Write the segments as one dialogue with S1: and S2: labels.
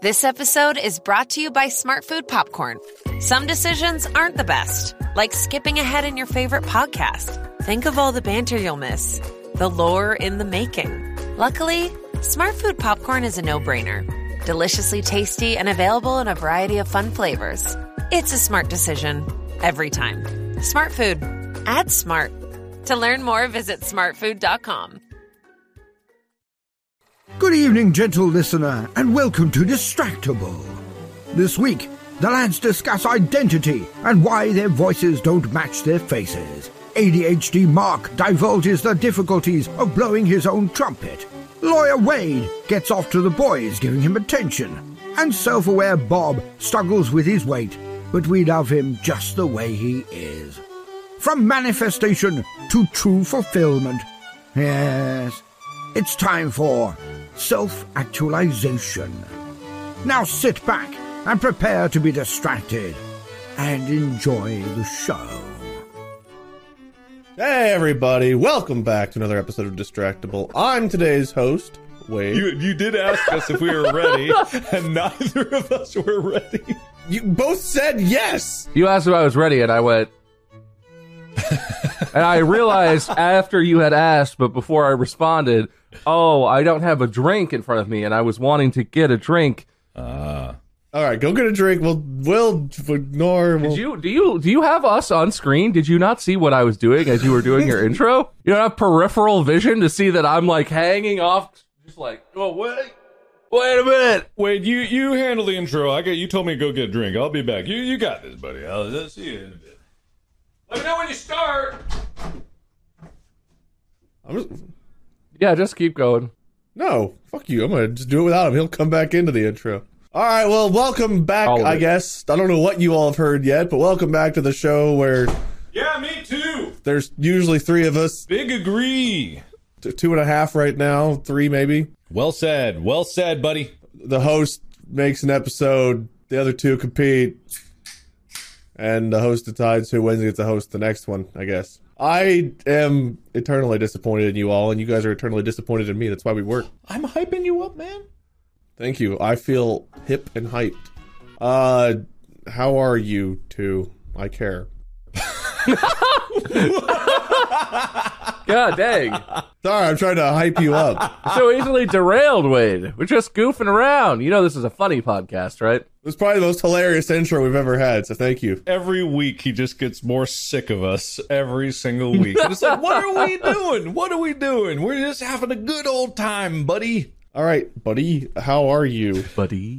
S1: This episode is brought to you by Smart Food Popcorn. Some decisions aren't the best, like skipping ahead in your favorite podcast. Think of all the banter you'll miss, the lore in the making. Luckily, Smart Food Popcorn is a no-brainer. Deliciously tasty and available in a variety of fun flavors. It's a smart decision every time. Smart Food. Add smart. To learn more, visit smartfood.com.
S2: Good evening, gentle listener, and welcome to Distractable. This week, the lads discuss identity and why their voices don't match their faces. ADHD Mark divulges the difficulties of blowing his own trumpet. Lawyer Wade gets off to the boys giving him attention. And self-aware Bob struggles with his weight, but we love him just the way he is. From manifestation to true fulfillment. Yes, it's time for self-actualization. Now sit back and prepare to be distracted and enjoy the show.
S3: Hey everybody, welcome back to another episode of Distractable. I'm today's host, Wade.
S4: You did ask us if we were ready, and neither of us were ready.
S3: You both said yes!
S5: You asked if I was ready, and I went... And I realized after you had asked, but before I responded, oh, I don't have a drink in front of me, and I was wanting to get a drink.
S3: Alright, go get a drink. We'll ignore...
S5: Do you have us on screen? Did you not see what I was doing as you were doing your intro? You don't have peripheral vision to see that I'm, like, hanging off, just like, oh, wait a minute.
S4: Wait, you handle the intro. You told me to go get a drink. I'll be back. You got this, buddy. I'll see you in a bit. Let me know when you start.
S5: Yeah, just keep going.
S3: No, fuck you. I'm gonna just do it without him. He'll come back into the intro. Alright, well, welcome back, I guess. I don't know what you all have heard yet, but welcome back to the show where...
S4: Yeah, me too.
S3: There's usually three of us.
S4: Big agree.
S3: 2.5 right now, 3 maybe.
S4: Well said, buddy.
S3: The host makes an episode, the other two compete, and the host decides who wins and gets to host the next one, I guess. I am eternally disappointed in you all, and you guys are eternally disappointed in me. That's why we work.
S4: I'm hyping you up, man.
S3: Thank you. I feel hip and hyped. How are you two? I care.
S5: God dang.
S3: Sorry, I'm trying to hype you up.
S5: So easily derailed, Wade. We're just goofing around. You know this is a funny podcast, right?
S3: It was probably the most hilarious intro we've ever had, so thank you.
S4: Every week he just gets more sick of us every single week. And it's like, what are we doing? What are we doing? We're just having a good old time, buddy.
S3: All right, buddy. How are you?
S5: Buddy.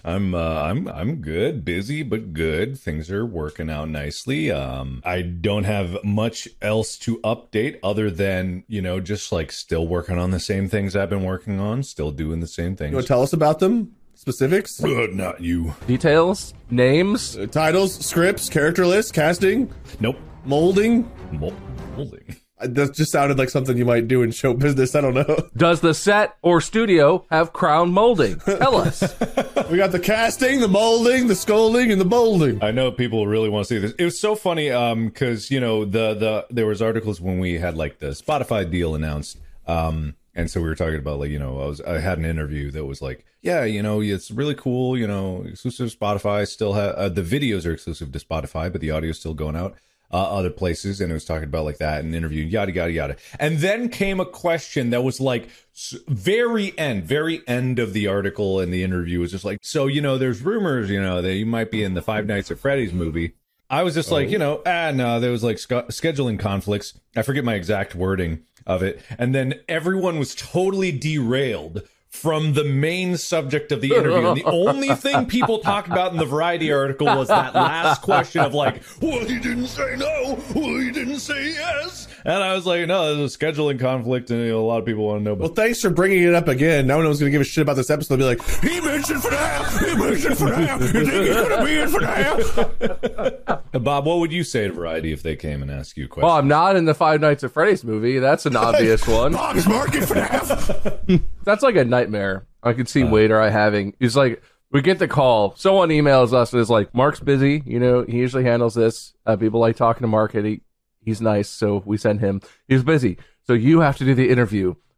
S4: I'm good, busy but good. Things are working out nicely. I don't have much else to update other than, just like still working on the same things I've been working on, still doing the same things.
S3: You want to tell us about them? Specifics?
S4: Not you.
S5: Details? Names?
S3: Titles? Scripts? Character lists? Casting?
S4: Nope.
S3: Molding?
S4: Molding.
S3: That just sounded like something you might do in show business. I don't know.
S5: Does the set or studio have crown molding? Tell us.
S3: We got the casting, the molding, the scolding, and the molding.
S4: I know people really want to see this. It was so funny because there was articles when we had like the Spotify deal announced, and so we were talking about like I had an interview that was like, yeah, it's really cool, exclusive to Spotify. Still have the videos are exclusive to Spotify, but the audio is still going out other places, and it was talking about like that and interview, yada yada yada. And then came a question that was like very end of the article, and the interview was just like, so there's rumors that you might be in the Five Nights at Freddy's movie. I was just like, no, there was like scheduling conflicts. I forget my exact wording of it, and then everyone was totally derailed from the main subject of the interview. And the only thing people talked about in the Variety article was that last question of like, well, he didn't say no, well, he didn't say yes. And I was like, no, there's a scheduling conflict, and a lot of people want to know.
S3: Well, thanks for bringing it up again. No one was going to give a shit about this episode. They'll be like, he mentioned for that, you think he's going to be in for that?
S4: Bob, what would you say to Variety if they came and asked you a question?
S5: Well, I'm not in the Five Nights at Freddy's movie. That's an obvious one.
S3: Bob's market for that.
S5: That's like a nightmare I could see Wade or I having. It's like, we get the call. Someone emails us and is like, Mark's busy. He usually handles this. People like talking to Mark. He's nice, so we send him. He's busy. So you have to do the interview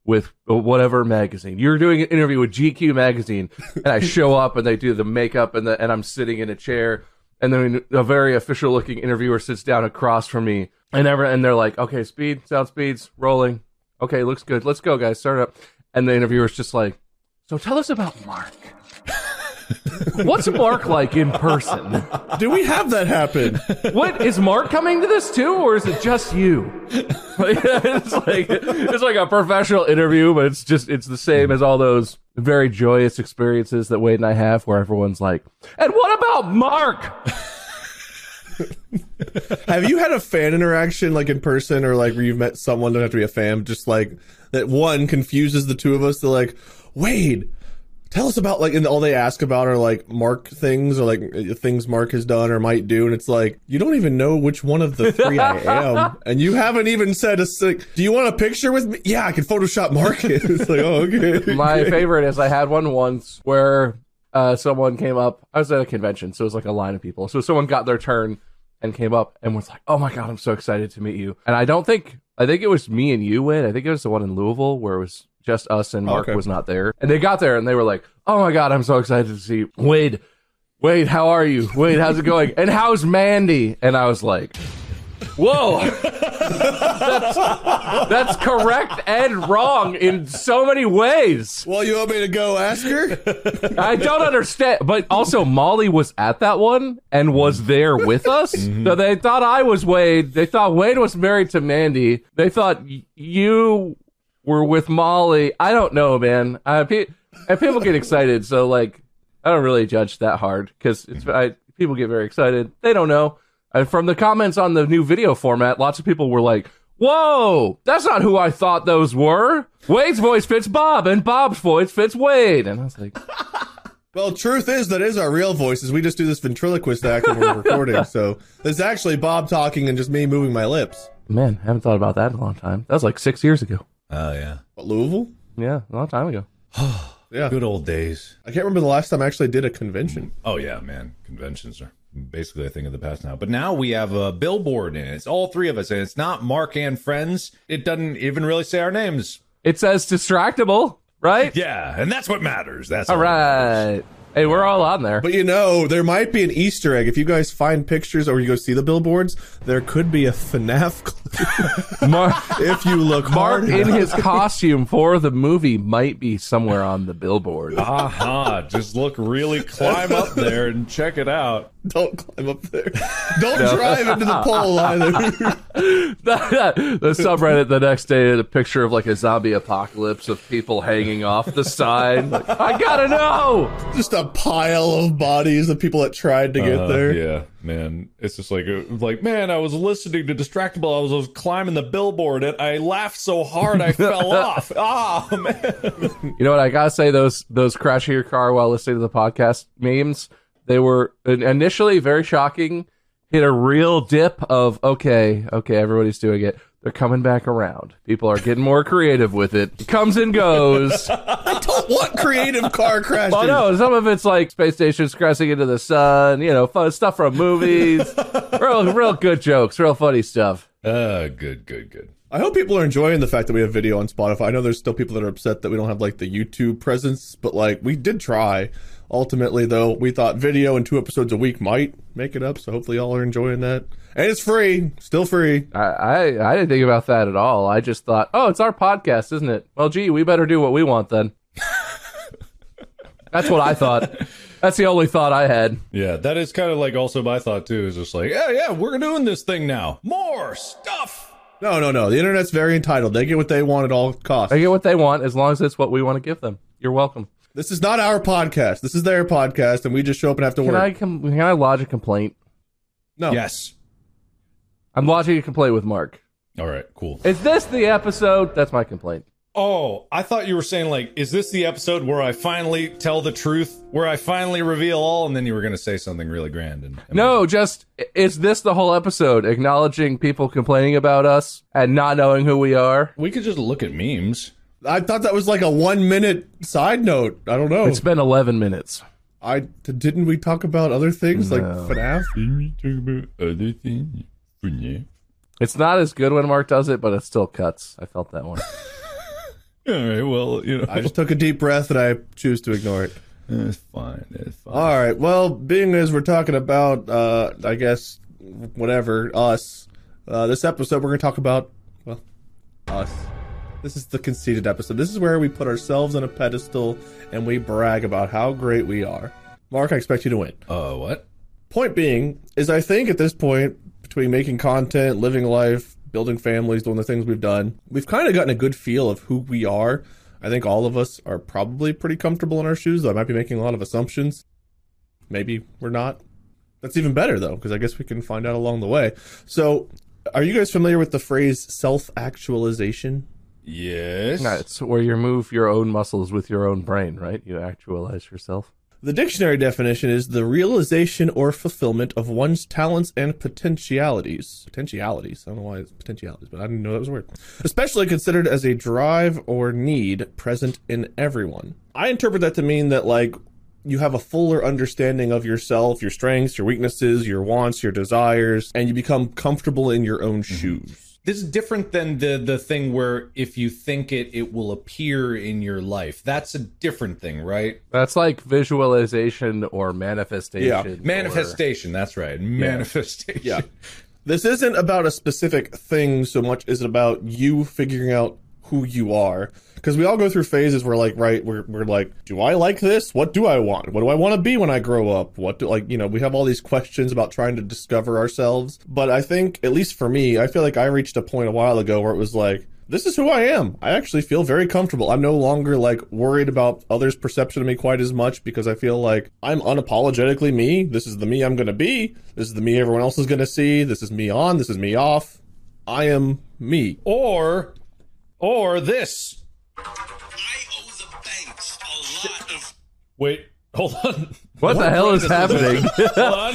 S5: with whatever magazine. You're doing an interview with GQ magazine, and I show up and they do the makeup and I'm sitting in a chair, and then a very official looking interviewer sits down across from me, and they're like, okay, sound speeds, rolling. Okay, looks good. Let's go, guys. Start up. And the interviewer's just like, so tell us about Mark. What's Mark like in person?
S3: Do we have that happen?
S5: What is Mark coming to this too, or is it just you? It's like a professional interview, but it's the same as all those very joyous experiences that Wade and I have, where everyone's like, "And what about Mark?"
S3: Have you had a fan interaction like in person, or like where you've met someone, don't have to be a fan, just like that one confuses the two of us? They're like, Wade, tell us about, like, and all they ask about are like Mark things, or like things Mark has done or might do, and it's like, you don't even know which one of the three I am, and you haven't even said like, do you want a picture with me? Yeah, I can Photoshop Mark it. It's like, oh, okay.
S5: My favorite is I had one once where someone came up. I was at a convention, so it was like a line of people. So someone got their turn and came up and was like, "Oh my god, I'm so excited to meet you." And I think it was me and you, Wade. I think it was the one in Louisville where it was just us and Mark was not there. And they got there and they were like, "Oh my god, I'm so excited to see you. Wade, how are you? Wade, how's it going? And how's Mandy?" And I was like, whoa, that's correct and wrong in so many ways.
S3: Well, you want me to go ask her?
S5: I don't understand. But also, Molly was at that one and was there with us. So they thought I was Wade. They thought Wade was married to Mandy. They thought you were with Molly. I don't know, man. And people get excited. So, like, I don't really judge that hard because people get very excited. They don't know. And from the comments on the new video format, lots of people were like, "Whoa, that's not who I thought those were. Wade's voice fits Bob, and Bob's voice fits Wade." And I was like,
S3: well, truth is, that is our real voices. We just do this ventriloquist act when we're recording. So it's actually Bob talking and just me moving my lips.
S5: man, I haven't thought about that in a long time. That was like 6 years ago.
S4: Oh, yeah.
S3: What, Louisville?
S5: Yeah, a long time ago.
S3: Yeah.
S4: Good old days.
S3: I can't remember the last time I actually did a convention.
S4: Oh, yeah, man. Conventions are basically a thing of the past now. But now we have a billboard, and it's all three of us, and it's not Mark and friends. It doesn't even really say our names.
S5: It says Distractable, right?
S4: Yeah, and that's what matters. That's
S5: all right. Hey, we're all on there.
S3: But you know, there might be an Easter egg. If you guys find pictures or you go see the billboards, there could be a FNAF clue.
S5: Mark,
S3: if you look
S5: Mark
S3: hard
S5: in
S3: enough.
S5: his costume for the movie might be somewhere on the billboard.
S4: Aha, just look really, climb up there and check it out.
S3: Don't climb up there. Don't drive into the pole either.
S5: The subreddit the next day had a picture of like a zombie apocalypse of people hanging off the side. Like, I gotta know!
S3: Just a pile of bodies of people that tried to get there.
S4: Yeah, man. It's just like, man, I was listening to Distractable. I was climbing the billboard, and I laughed so hard I fell off. Oh, man.
S5: You know what? I gotta say, those crashing your car while listening to the podcast memes, they were initially very shocking, hit a real dip of, okay, everybody's doing it. They're coming back around. People are getting more creative with it. It comes and goes.
S3: I don't want creative car crashes.
S5: Well, no, some of it's like space stations crashing into the sun, you know, fun stuff from movies. real good jokes, real funny stuff.
S4: Good.
S3: I hope people are enjoying the fact that we have video on Spotify. I know there's still people that are upset that we don't have like the YouTube presence, but like we did try. Ultimately, though, we thought video and 2 episodes a week might make it up, so hopefully y'all are enjoying that. And it's free. Still free.
S5: I didn't think about that at all. I just thought, oh, it's our podcast, isn't it? Well, gee, we better do what we want then. That's what I thought. That's the only thought I had.
S4: Yeah, that is kind of like also my thought, too. Is just like, yeah, we're doing this thing now. More stuff.
S3: No. The internet's very entitled. They get what they want at all costs.
S5: They get what they want as long as it's what we want to give them. You're welcome.
S3: This is not our podcast. This is their podcast, and we just show up and have to work.
S5: Can I lodge a complaint?
S3: No.
S4: Yes.
S5: I'm lodging a complaint with Mark.
S4: All right, cool.
S5: Is this the episode? That's my complaint.
S4: Oh, I thought you were saying, like, is this the episode where I finally tell the truth? Where I finally reveal all? And then you were going to say something really grand.
S5: No, just, is this the whole episode? Acknowledging people complaining about us and not knowing who we are?
S4: We could just look at memes.
S3: I thought that was like a 1-minute side note. I don't know.
S5: It's been 11 minutes.
S3: Didn't we talk about other things like FNAF?
S4: Didn't we talk about other things?
S5: It's not as good when Mark does it, but it still cuts. I felt that one.
S4: All right, well,
S3: I just took a deep breath and I choose to ignore it.
S4: it's fine. It's fine.
S3: All right. Well, being as we're talking about, I guess, whatever, us, this episode we're going to talk about, well, us. This is the conceited episode. This is where we put ourselves on a pedestal and we brag about how great we are. Mark, I expect you to win.
S4: What?
S3: Point being is I think at this point, between making content, living life, building families, doing the things we've done, we've kind of gotten a good feel of who we are. I think all of us are probably pretty comfortable in our shoes, though I might be making a lot of assumptions. Maybe we're not. That's even better, though, because I guess we can find out along the way. So, are you guys familiar with the phrase self-actualization?
S4: Yes.
S5: Yeah, it's where you move your own muscles with your own brain, right? You actualize yourself.
S3: The dictionary definition is the realization or fulfillment of one's talents and potentialities. Potentialities. I don't know why it's potentialities, but I didn't know that was a word. Especially considered as a drive or need present in everyone. I interpret that to mean that, like, you have a fuller understanding of yourself, your strengths, your weaknesses, your wants, your desires, and you become comfortable in your own shoes.
S4: This is different than the thing where if you think it will appear in your life. That's a different thing, right?
S5: That's like visualization or manifestation.
S3: Yeah.
S4: Manifestation, that's right. Manifestation.
S3: Yeah. This isn't about a specific thing so much as about you figuring out who you are. Because we all go through phases where, like, right, we're like, do I like this? What do I want? What do I want to be when I grow up? What do, like, we have all these questions about trying to discover ourselves. But I think, at least for me, I feel like I reached a point a while ago where it was like, this is who I am. I actually feel very comfortable. I'm no longer, like, worried about others' perception of me quite as much because I feel like I'm unapologetically me. This is the me I'm going to be. This is the me everyone else is going to see. This is me on. This is me off. I am me.
S4: Or this.
S6: I owe the banks a lot of...
S4: Wait, hold on.
S5: What the hell is happening?
S4: Hold on.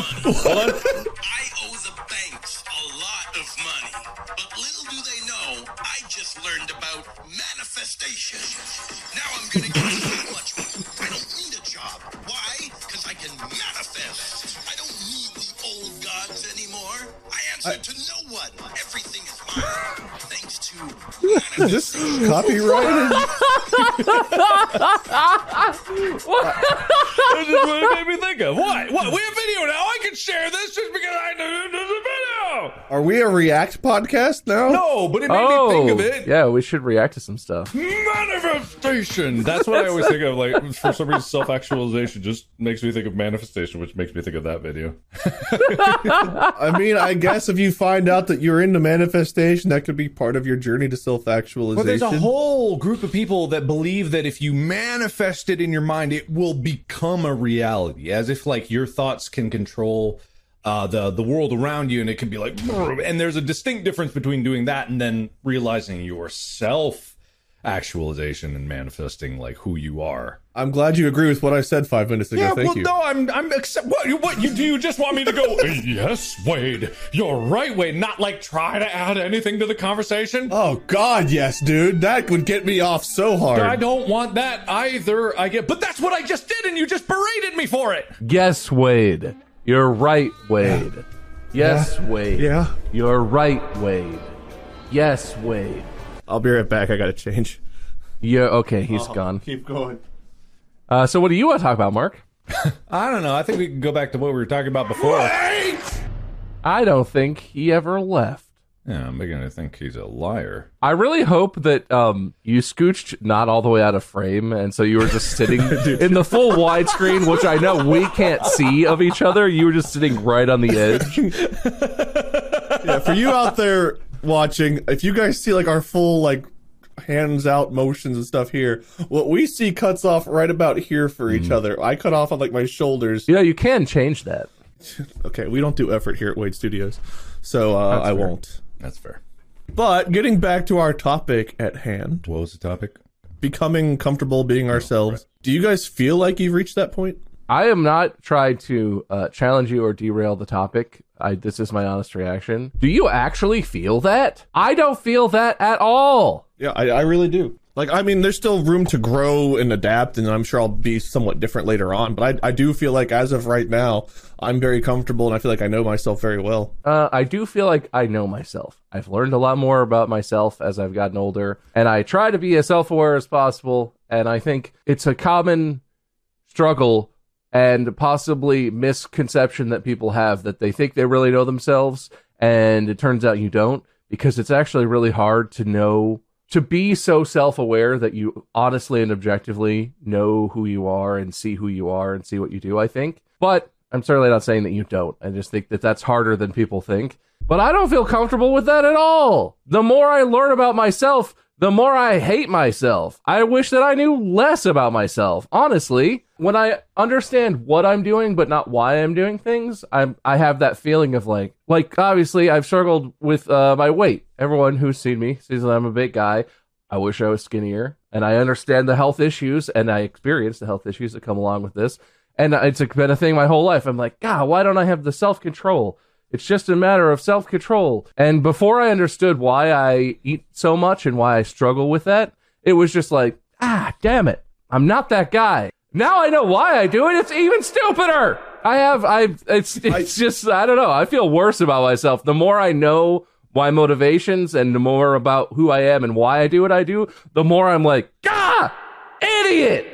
S6: I owe the banks a lot of money. But little do they know, I just learned about manifestation. Now I'm gonna get so much money. I don't need a job. Why? Because I can manifest. I don't need the old gods anymore. I answer to no one. Everything is mine. Thanks to
S3: Is this copyrighted?
S4: That's just what it made me think of. What? We have video now. I can share this just because I know there's a video.
S3: Are we a React podcast now?
S4: No, but it made me think of it.
S5: Yeah, we should react to some stuff.
S4: Manifestation. That's what I always think of. Like, for some reason, self-actualization just makes me think of manifestation, which makes me think of that video.
S3: I mean, I guess if you find out that you're into manifestation, that could be part of your journey to self-actualization.
S4: Well, there's a whole group of people that believe that if you manifest it in your mind, it will become a reality, as if like your thoughts can control the world around you, and it can be like, and there's a distinct difference between doing that and then realizing your self-actualization and manifesting like who you are.
S3: I'm glad you agree with what I said 5 minutes ago.
S4: Yeah,
S3: Thank
S4: well,
S3: you.
S4: no, I'm what do you just want me to go? Yes, Wade, you're right, Wade. Not like try to add anything to the conversation.
S3: Oh God, yes, dude. That would get me off so hard.
S4: I don't want that either. But that's what I just did, and you just berated me for it.
S5: Yes, Wade. You're right, Wade. Yes, Wade.
S3: Yeah.
S5: You're right, Wade. Yes, Wade.
S3: I'll be right back. I gotta change.
S5: Yeah, okay, he's gone.
S3: Keep going.
S5: So what do you want to talk about, Mark?
S4: I don't know. I think we can go back to what we were talking about before.
S5: I don't think he ever left.
S4: Yeah, I'm beginning to think he's a liar.
S5: I really hope that you scooched not all the way out of frame, and so you were just sitting in the full widescreen, which I know we can't see of each other. You were just sitting right on the edge.
S3: Yeah, for you out there watching, if you guys see like our full like hands out motions and stuff here, what we see cuts off right about here for each other. I cut off on like my shoulders.
S5: You know, you can change that.
S3: Okay, we don't do effort here at Wade Studios, so I won't.
S4: That's fair.
S3: But getting back to our topic at hand,
S4: What was the topic?
S3: becoming comfortable being ourselves. Do you guys feel like you've reached that point?
S5: I am not trying to challenge you or derail the topic. This is my honest reaction. Do you actually feel that? I don't feel that at all.
S3: Yeah, I really do. Like, I mean, there's still room to grow and adapt, and I'm sure I'll be somewhat different later on. But I do feel like, as of right now, I'm very comfortable, and I feel like I know myself very well.
S5: I do feel like I know myself. I've learned a lot more about myself as I've gotten older, and I try to be as self-aware as possible. And I think it's a common struggle and possibly misconception that people have, that they think they really know themselves, and it turns out you don't, because it's actually really hard to know, to be so self-aware that you honestly and objectively know who you are and see who you are and see what you do, I think. But I'm certainly not saying that you don't. I just think that that's harder than people think. But I don't feel comfortable with that at all. The more I learn about myself, the more I hate myself. I wish that I knew less about myself. Honestly, when I understand what I'm doing, but not why I'm doing things, I have that feeling of like obviously I've struggled with my weight. Everyone who's seen me sees that I'm a big guy. I wish I was skinnier, and I understand the health issues, and I experience the health issues that come along with this. And it's been a thing my whole life. I'm like, God, why don't I have the self-control? It's just a matter of self-control. And before I understood why I eat so much and why I struggle with that, it was just like, damn it, I'm not that guy. Now I know why I do it. It's even stupider. It's just, I don't know. I feel worse about myself. The more I know my motivations and the more about who I am and why I do what I do, the more I'm like, idiot.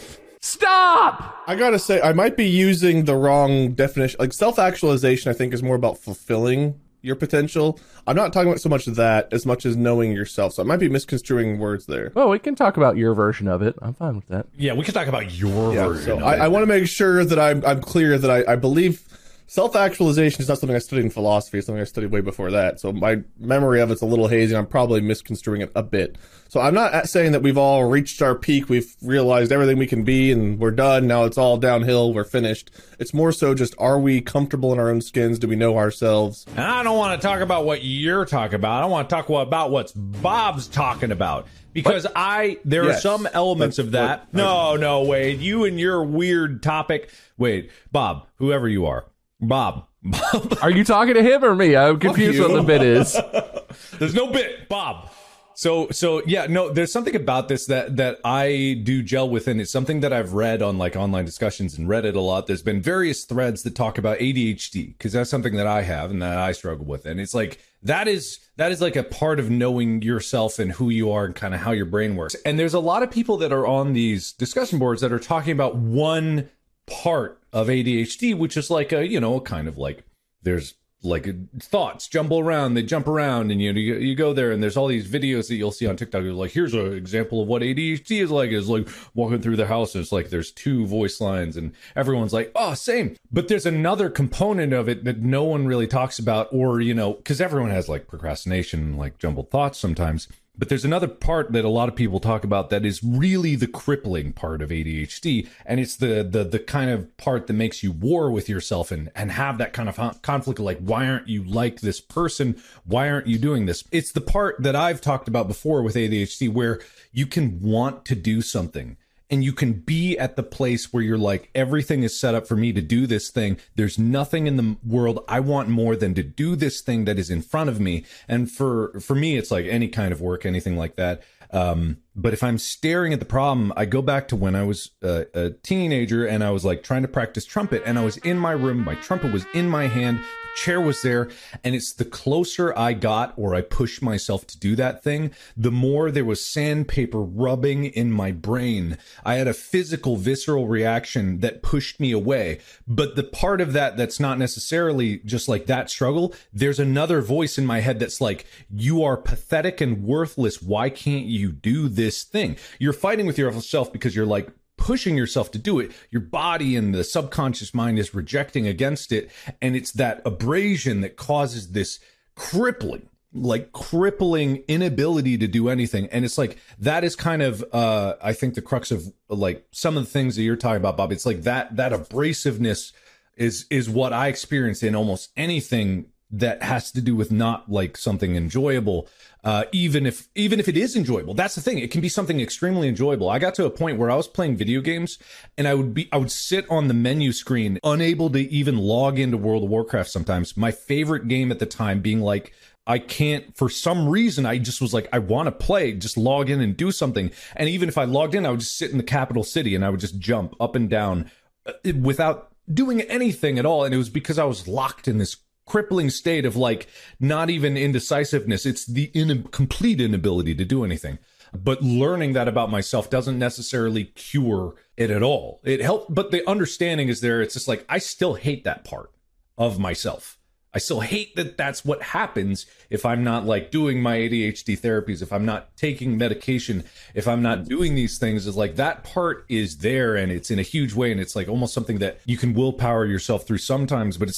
S5: Stop!
S3: I gotta say, I might be using the wrong definition. Like, self-actualization, I think, is more about fulfilling your potential. I'm not talking about so much that as much as knowing yourself. So I might be misconstruing words there.
S5: Well, we can talk about your version of it. I'm fine with that.
S4: Yeah, we can talk about your version.
S3: So I want to make sure that I'm clear that I believe self-actualization is not something I studied in philosophy. It's something I studied way before that. So my memory of it's a little hazy, and I'm probably misconstruing it a bit. So I'm not saying that we've all reached our peak, we've realized everything we can be, and we're done, now it's all downhill, we're finished. It's more so just, are we comfortable in our own skins? Do we know ourselves?
S4: And I don't want to talk about what you're talking about. I want to talk about what Bob's talking about. Because there are some elements of that. No, Wade, you and your weird topic. Wade, Bob, whoever you are. Bob.
S5: Are you talking to him or me? I'm confused what the bit is.
S4: There's no bit, Bob. So yeah, no, there's something about this that I do gel with, and it's something that I've read on like online discussions and Reddit a lot. There's been various threads that talk about ADHD, because that's something that I have and that I struggle with. And it's like, that is like a part of knowing yourself and who you are and kind of how your brain works. And there's a lot of people that are on these discussion boards that are talking about one part of ADHD, which is like a, kind of like, there's like thoughts jumble around, they jump around, and you go there, and there's all these videos that you'll see on TikTok. Like, here's an example of what ADHD is like. It's like walking through the house, and it's like there's two voice lines, and everyone's like, oh, same. But there's another component of it that no one really talks about, or, because everyone has like procrastination, like jumbled thoughts sometimes. But there's another part that a lot of people talk about that is really the crippling part of ADHD. And it's the kind of part that makes you war with yourself and have that kind of conflict of like, why aren't you like this person? Why aren't you doing this? It's the part that I've talked about before with ADHD, where you can want to do something. And you can be at the place where you're like, everything is set up for me to do this thing. There's nothing in the world I want more than to do this thing that is in front of me. And for me, it's like any kind of work, anything like that. But if I'm staring at the problem, I go back to when I was a teenager and I was like trying to practice trumpet, and I was in my room, my trumpet was in my hand, the chair was there, and it's the closer I got, or I pushed myself to do that thing, the more there was sandpaper rubbing in my brain. I had a physical, visceral reaction that pushed me away. But the part of that that's not necessarily just like that struggle, there's another voice in my head that's like, you are pathetic and worthless. Why can't you do this thing? You're fighting with yourself because you're like pushing yourself to do it. Your body and the subconscious mind is rejecting against it. And it's that abrasion that causes this crippling inability to do anything. And it's like, that is kind of, I think the crux of like some of the things that you're talking about, Bob. It's like that abrasiveness is what I experience in almost anything that has to do with not like something enjoyable. Even if it is enjoyable, that's the thing. It can be something extremely enjoyable. I got to a point where I was playing video games and I would sit on the menu screen, unable to even log into World of Warcraft sometimes. My favorite game at the time being like I can't, for some reason, I just was like, I want to play, just log in and do something. And even if I logged in, I would just sit in the capital city and I would just jump up and down without doing anything at all. And it was because I was locked in this crippling state of like, not even indecisiveness. It's the complete inability to do anything. But learning that about myself doesn't necessarily cure it at all. It helped, but the understanding is there. It's just like, I still hate that part of myself. I still hate that that's what happens if I'm not like doing my ADHD therapies, if I'm not taking medication, if I'm not doing these things. Is like that part is there and it's in a huge way. And it's like almost something that you can willpower yourself through sometimes, but it's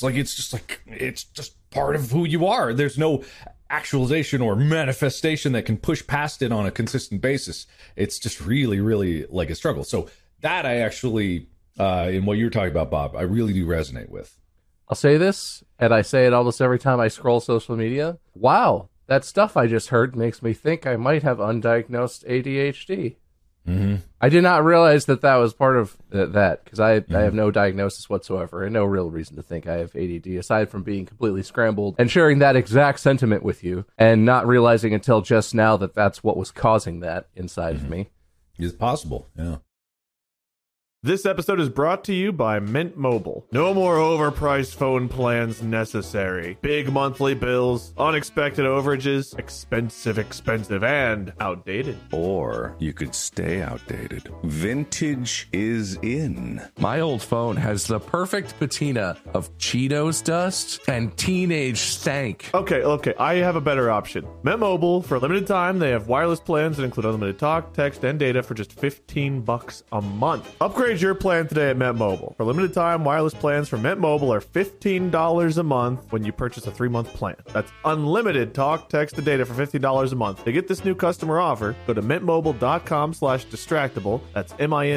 S4: just part of who you are. There's no actualization or manifestation that can push past it on a consistent basis. It's just really, really like a struggle. So that I actually, in what you're talking about, Bob, I really do resonate with.
S5: I'll say this, and I say it almost every time I scroll social media. Wow, that stuff I just heard makes me think I might have undiagnosed ADHD.
S4: Mm-hmm.
S5: I did not realize that was part of that, because I have no diagnosis whatsoever and no real reason to think I have ADD, aside from being completely scrambled and sharing that exact sentiment with you and not realizing until just now that that's what was causing that inside of me.
S4: It's possible, yeah.
S3: This episode is brought to you by Mint Mobile. No more overpriced phone plans necessary. Big monthly bills, unexpected overages, expensive, and outdated.
S7: Or you could stay outdated. Vintage is in.
S5: My old phone has the perfect patina of Cheetos dust and teenage stank.
S3: Okay, I have a better option. Mint Mobile, for a limited time, they have wireless plans that include unlimited talk, text, and data for just $15 a month. Upgrade your plan today at Mint Mobile. For limited time, wireless plans from Mint Mobile are $15 a month when you purchase a 3-month plan. That's unlimited talk, text, and data for $15 a month. To get this new customer offer, go to mintmobile.com/distractible. That's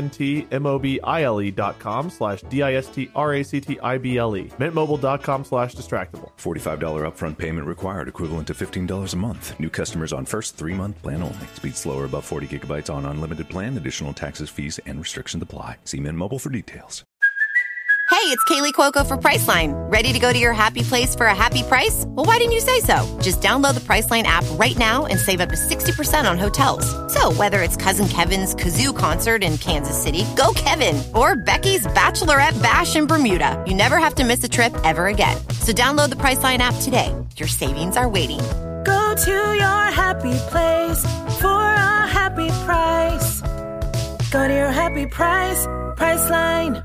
S3: mintmobile.com/distractible. mintmobile.com/distractible.
S7: $45 upfront payment required, equivalent to $15 a month. New customers on first 3-month plan only. Speed slower above 40 gigabytes on unlimited plan. Additional taxes, fees, and restrictions apply. See Mint Mobile for details.
S8: Hey, it's Kaylee Cuoco for Priceline. Ready to go to your happy place for a happy price? Well, why didn't you say so? Just download the Priceline app right now and save up to 60% on hotels. So whether it's Cousin Kevin's Kazoo Concert in Kansas City, go Kevin, or Becky's Bachelorette Bash in Bermuda, you never have to miss a trip ever again. So download the Priceline app today. Your savings are waiting.
S9: Go to your happy place for a happy price. Go to your happy price, Priceline.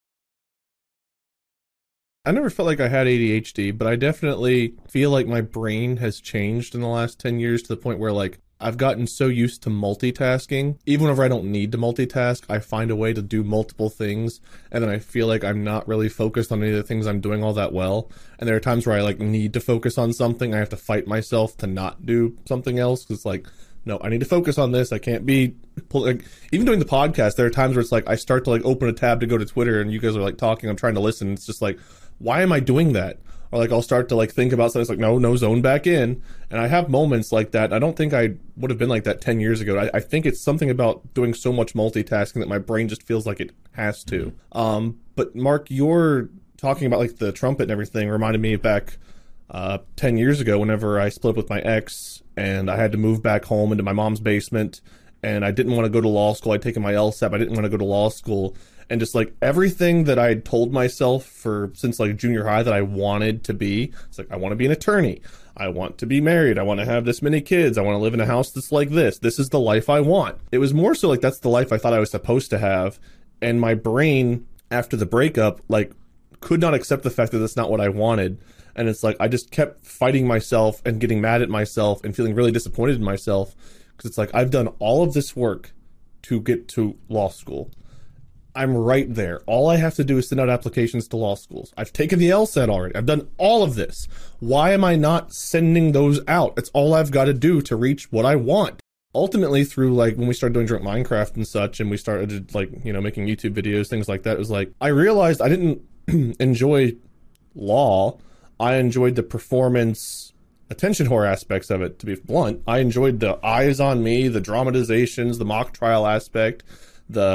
S3: I never felt like I had ADHD, but I definitely feel like my brain has changed in the last 10 years to the point where, like, I've gotten so used to multitasking. Even whenever I don't need to multitask, I find a way to do multiple things, and then I feel like I'm not really focused on any of the things I'm doing all that well. And there are times where I, like, need to focus on something. I have to fight myself to not do something else, because it's like, no, I need to focus on this. I can't be like, even doing the podcast, there are times where it's like I start to like open a tab to go to Twitter and you guys are like talking, I'm trying to listen. It's just like, why am I doing that? Or like I'll start to like think about something. It's like, no, zone back in. And I have moments like that. I don't think I would have been like that 10 years ago. I think it's something about doing so much multitasking that my brain just feels like it has to. But Mark, you're talking about like the trumpet and everything reminded me back 10 years ago whenever I split up with my ex and I had to move back home into my mom's basement and I didn't want to go to law school. I'd taken my LSAT. I didn't want to go to law school. And just like everything that I had told myself since like junior high that I wanted to be, it's like, I want to be an attorney. I want to be married. I want to have this many kids. I want to live in a house that's like this. This is the life I want. It was more so like that's the life I thought I was supposed to have. And my brain, after the breakup, like could not accept the fact that that's not what I wanted. And it's like I just kept fighting myself and getting mad at myself and feeling really disappointed in myself because it's like I've done all of this work to get to law school. I'm right there. All I have to do is send out applications to law schools. I've taken the LSAT already. I've done all of this. Why am I not sending those out? It's all I've got to do to reach what I want. Ultimately, through like when we started doing Drunk Minecraft and such, and we started like, you know, making YouTube videos, things like that, it was like I realized I didn't enjoy law. I enjoyed the performance, attention whore aspects of it, to be blunt. I enjoyed the eyes on me, the dramatizations, the mock trial aspect, the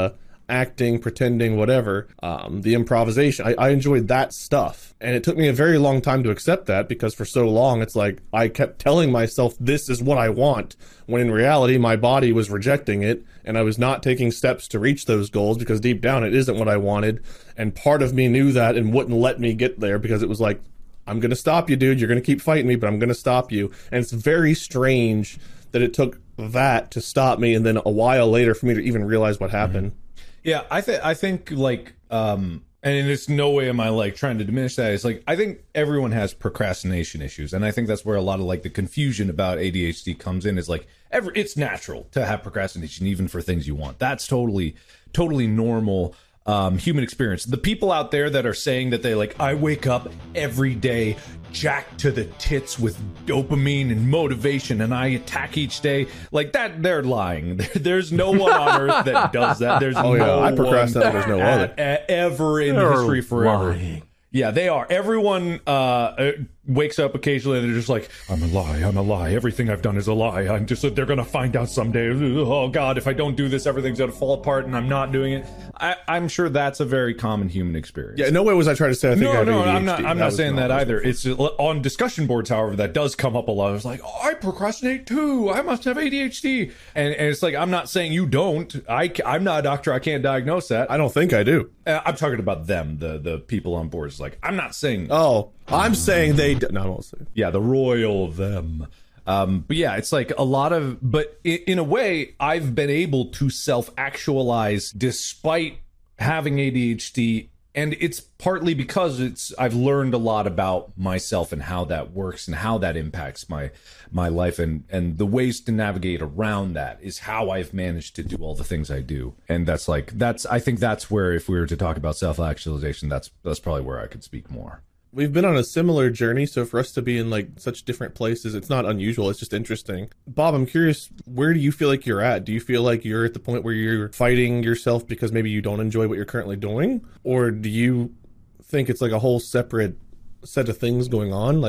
S3: acting, pretending, whatever, the improvisation. I enjoyed that stuff. And it took me a very long time to accept that, because for so long it's like I kept telling myself this is what I want, when in reality my body was rejecting it, and I was not taking steps to reach those goals because deep down it isn't what I wanted. And part of me knew that and wouldn't let me get there, because it was like, I'm going to stop you, dude. You're going to keep fighting me, but I'm going to stop you. And it's very strange that it took that to stop me, and then a while later for me to even realize what happened.
S4: Yeah, I think like, and it's no way am I like trying to diminish that. It's like, I think everyone has procrastination issues, and I think that's where a lot of like the confusion about ADHD comes in. Is like, it's natural to have procrastination, even for things you want. That's totally normal. Human experience. The people out there that are saying that they like, I wake up every day jacked to the tits with dopamine and motivation and I attack each day, like that, they're lying. There's no one on earth that does that. There's no
S3: I procrastinate. There's no other
S4: ever in history forever.
S5: Lying.
S4: Yeah, they are. Everyone wakes up occasionally and they're just like, I'm a lie. Everything I've done is a lie. They're going to find out someday. Oh, God, if I don't do this, everything's going to fall apart and I'm not doing it. I'm sure that's a very common human experience.
S3: Yeah, no way was I trying to say I think I have ADHD.
S4: I'm not saying that either. It's on discussion boards, however, that does come up a lot. It's like, oh, I procrastinate too. I must have ADHD. And it's like, I'm not saying you don't. I'm not a doctor. I can't diagnose that.
S3: I don't think I do.
S4: I'm talking about them, the people on boards. Like, I'm not saying...
S3: Oh, I'm saying they... No, I won't say.
S4: Yeah, the royal them. But yeah, it's like a lot of... But in a way, I've been able to self-actualize despite having ADHD. And it's partly because I've learned a lot about myself and how that works and how that impacts my life, and the ways to navigate around that is how I've managed to do all the things I do. And I think that's where, if we were to talk about self-actualization, that's probably where I could speak more.
S3: We've been on a similar journey, so for us to be in like such different places, it's not unusual, it's just interesting. Bob, I'm curious, where do you feel like you're at? Do you feel like you're at the point where you're fighting yourself because maybe you don't enjoy what you're currently doing? Or do you think it's like a whole separate set of things going on?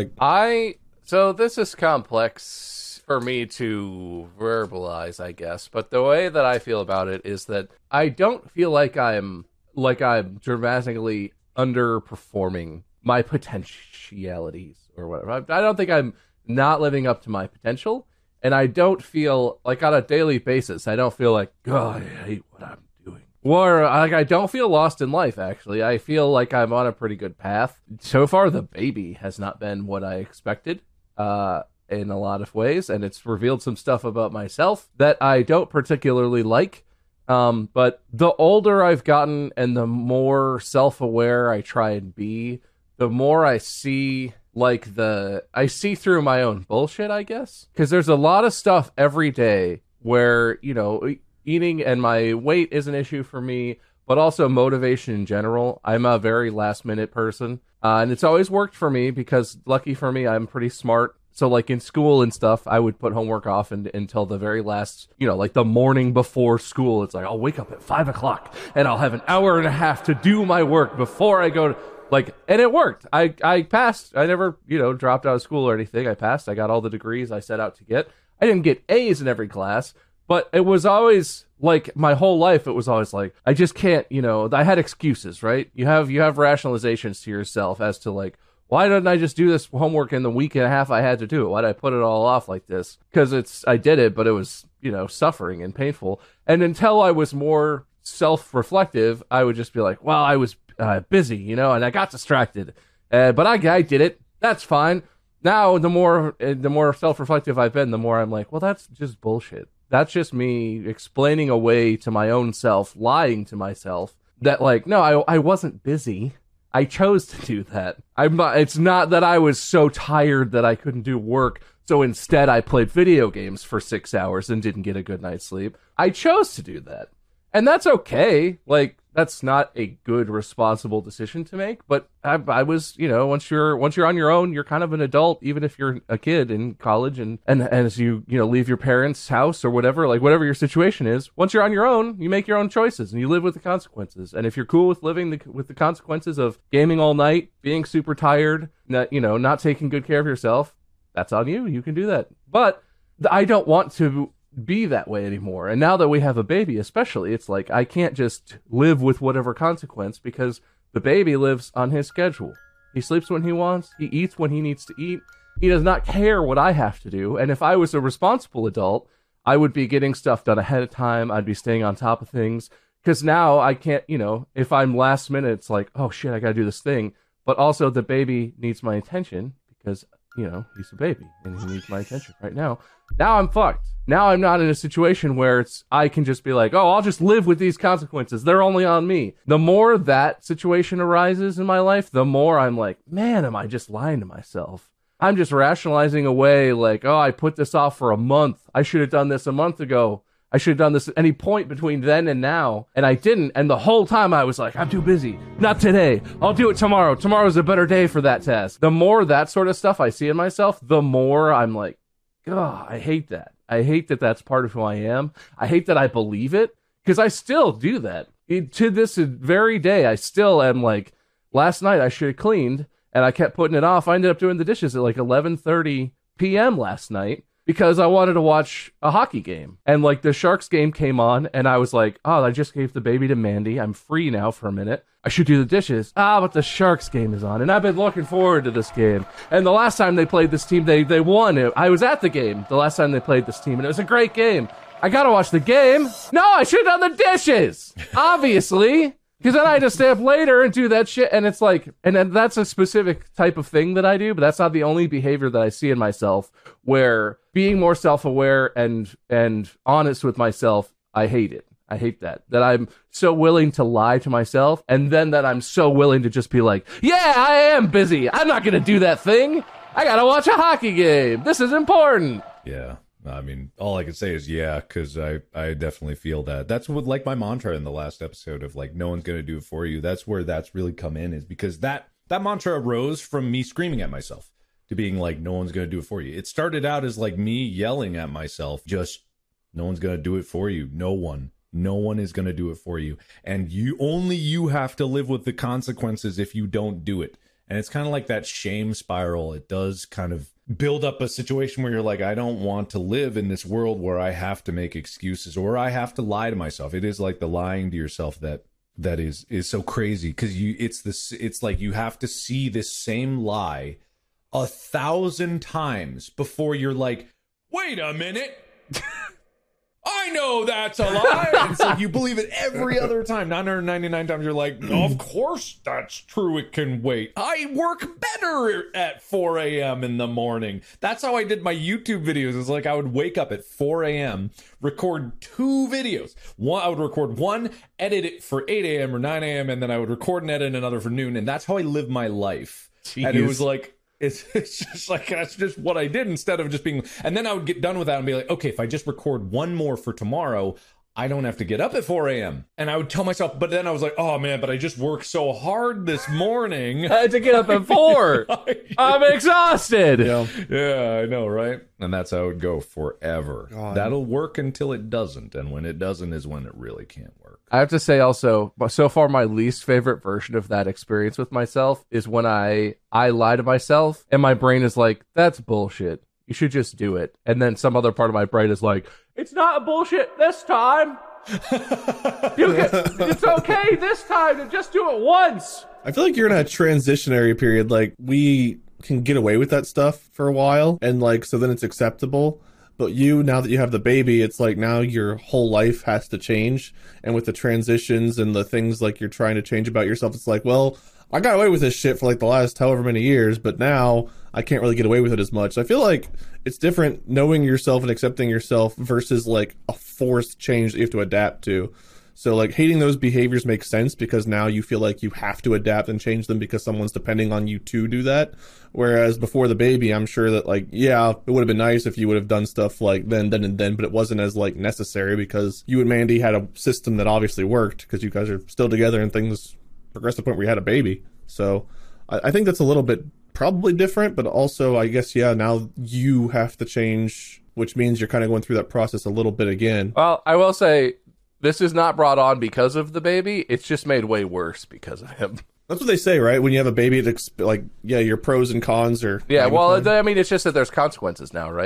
S5: So this is complex for me to verbalize, I guess, but the way that I feel about it is that I don't feel like I'm dramatically underperforming my potentialities or whatever. I don't think I'm not living up to my potential, and I don't feel like on a daily basis, I don't feel like, God, I hate what I'm doing. Or like, I don't feel lost in life, actually. I feel like I'm on a pretty good path. So far, the baby has not been what I expected in a lot of ways, and it's revealed some stuff about myself that I don't particularly like. But the older I've gotten and the more self-aware I try and be, the more I see I see through my own bullshit, I guess. Because there's a lot of stuff every day where, eating and my weight is an issue for me, but also motivation in general. I'm a very last minute person. And it's always worked for me because, lucky for me, I'm pretty smart. So, like, in school and stuff, I would put homework off until the very last, like the morning before school. It's like, I'll wake up at 5 o'clock and I'll have an hour and a half to do my work before I go to... and it worked. I passed. I never, dropped out of school or anything. I passed. I got all the degrees I set out to get. I didn't get A's in every class, but it was always like my whole life. It was always like, I just can't, I had excuses, right? You have rationalizations to yourself as to like, why didn't I just do this homework in the week and a half I had to do it? Why did I put it all off like this? Because I did it, but it was, suffering and painful. And until I was more self-reflective, I would just be like, well, I was busy, and I got distracted, but I did it. That's fine. Now, the more self-reflective I've been, the more I'm like, well, that's just bullshit. That's just me explaining away to my own self, lying to myself that like, no, I wasn't busy. I chose to do that. It's not that I was so tired that I couldn't do work, so instead I played video games for 6 hours and didn't get a good night's sleep. I chose to do that. And that's okay. Like, that's not a good, responsible decision to make. But I was, once you're on your own, you're kind of an adult, even if you're a kid in college. And as you leave your parents' house or whatever, like whatever your situation is, once you're on your own, you make your own choices and you live with the consequences. And if you're cool with living with the consequences of gaming all night, being super tired, not taking good care of yourself, that's on you. You can do that. But I don't want to be that way anymore. And now that we have a baby, especially, it's like I can't just live with whatever consequence because the baby lives on his schedule. He sleeps when he wants. He eats when he needs to eat. He does not care what I have to do. And if I was a responsible adult, I would be getting stuff done ahead of time. I'd be staying on top of things. Because now I can't, if I'm last minute, it's like, oh shit, I got to do this thing. But also the baby needs my attention because, he's a baby and he needs my attention right now. Now I'm fucked. Now I'm not in a situation where I can just be like, oh, I'll just live with these consequences. They're only on me. The more that situation arises in my life, the more I'm like, man, am I just lying to myself? I'm just rationalizing away like, oh, I put this off for a month. I should have done this a month ago. I should have done this at any point between then and now, and I didn't. And the whole time I was like, I'm too busy. Not today. I'll do it tomorrow. Tomorrow's a better day for that task. The more that sort of stuff I see in myself, the more I'm like, God, I hate that. I hate that that's part of who I am. I hate that I believe it, because I still do that. To this very day, I still am like, last night I should have cleaned, and I kept putting it off. I ended up doing the dishes at like 11:30 p.m. last night, because I wanted to watch a hockey game. And like the Sharks game came on and I was like, oh, I just gave the baby to Mandy. I'm free now for a minute. I should do the dishes. But the Sharks game is on and I've been looking forward to this game. And the last time they played this team, they won. I was at the game the last time they played this team and it was a great game. I gotta watch the game. No, I should have done the dishes. Obviously. Because then I had to stay up later and do that shit, and it's like, and then that's a specific type of thing that I do, but that's not the only behavior that I see in myself, where being more self-aware and honest with myself, I hate it. I hate that I'm so willing to lie to myself, and then that I'm so willing to just be like, yeah, I am busy. I'm not going to do that thing. I got to watch a hockey game. This is important.
S4: Yeah. I mean, all I can say is yeah, because I definitely feel that. That's what, like my mantra in the last episode of like, no one's going to do it for you. That's where that's really come in, is because that mantra arose from me screaming at myself to being like, no one's going to do it for you. It started out as like me yelling at myself, just no one's going to do it for you. No one is going to do it for you. And you have to live with the consequences if you don't do it. And it's kind of like that shame spiral. It does kind of build up a situation where you're like, I don't want to live in this world where I have to make excuses or I have to lie to myself. It is like the lying to yourself that is so crazy, because it's like you have to see this same lie 1,000 times before you're like, wait a minute. I know that's a lie. And so you believe it every other time. 999 times you're like, of course that's true. It can wait. I work better at 4 a.m. in the morning. That's how I did my YouTube videos. It's like I would wake up at 4 a.m., record 2 videos. I would record one, edit it for 8 a.m. or 9 a.m., and then I would record and edit another for noon. And that's how I live my life. Jeez. And it was like, it's just like, that's just what I did, instead of just being, and then I would get done with that and be like, okay, if I just record one more for tomorrow, I don't have to get up at 4 a.m. And I would tell myself, but then I was like, oh man, but I just worked so hard this morning.
S5: I had to get up at 4. I'm exhausted.
S4: Yeah, I know, right? And that's how it would go forever. God. That'll work until it doesn't. And when it doesn't is when it really can't work.
S5: I have to say also, so far my least favorite version of that experience with myself is when I lie to myself and my brain is like, that's bullshit. You should just do it. And then some other part of my brain is like, it's not a bullshit this time. It's okay this time to just do it once.
S3: I feel like you're in a transitionary period. Like, we can get away with that stuff for a while, and like, so then it's acceptable. But now that you have the baby, it's like now your whole life has to change. And with the transitions and the things like you're trying to change about yourself, it's like, well, I got away with this shit for like the last however many years, but now I can't really get away with it as much. I feel like it's different knowing yourself and accepting yourself versus like a forced change that you have to adapt to. So like hating those behaviors makes sense because now you feel like you have to adapt and change them because someone's depending on you to do that. Whereas before the baby, I'm sure that like, yeah, it would have been nice if you would have done stuff like then, but it wasn't as like necessary because you and Mandy had a system that obviously worked because you guys are still together and things progressed to the point where you had a baby. So I think that's a little bit probably different, but also I guess, yeah, now you have to change, which means you're kind of going through that process a little bit again.
S5: Well, I will say this is not brought on because of the baby. It's just made way worse because of him.
S3: That's what they say, right? When you have a baby, it's like, yeah, your pros and cons are...
S5: Yeah, well, I mean, it's just that there's consequences now, right?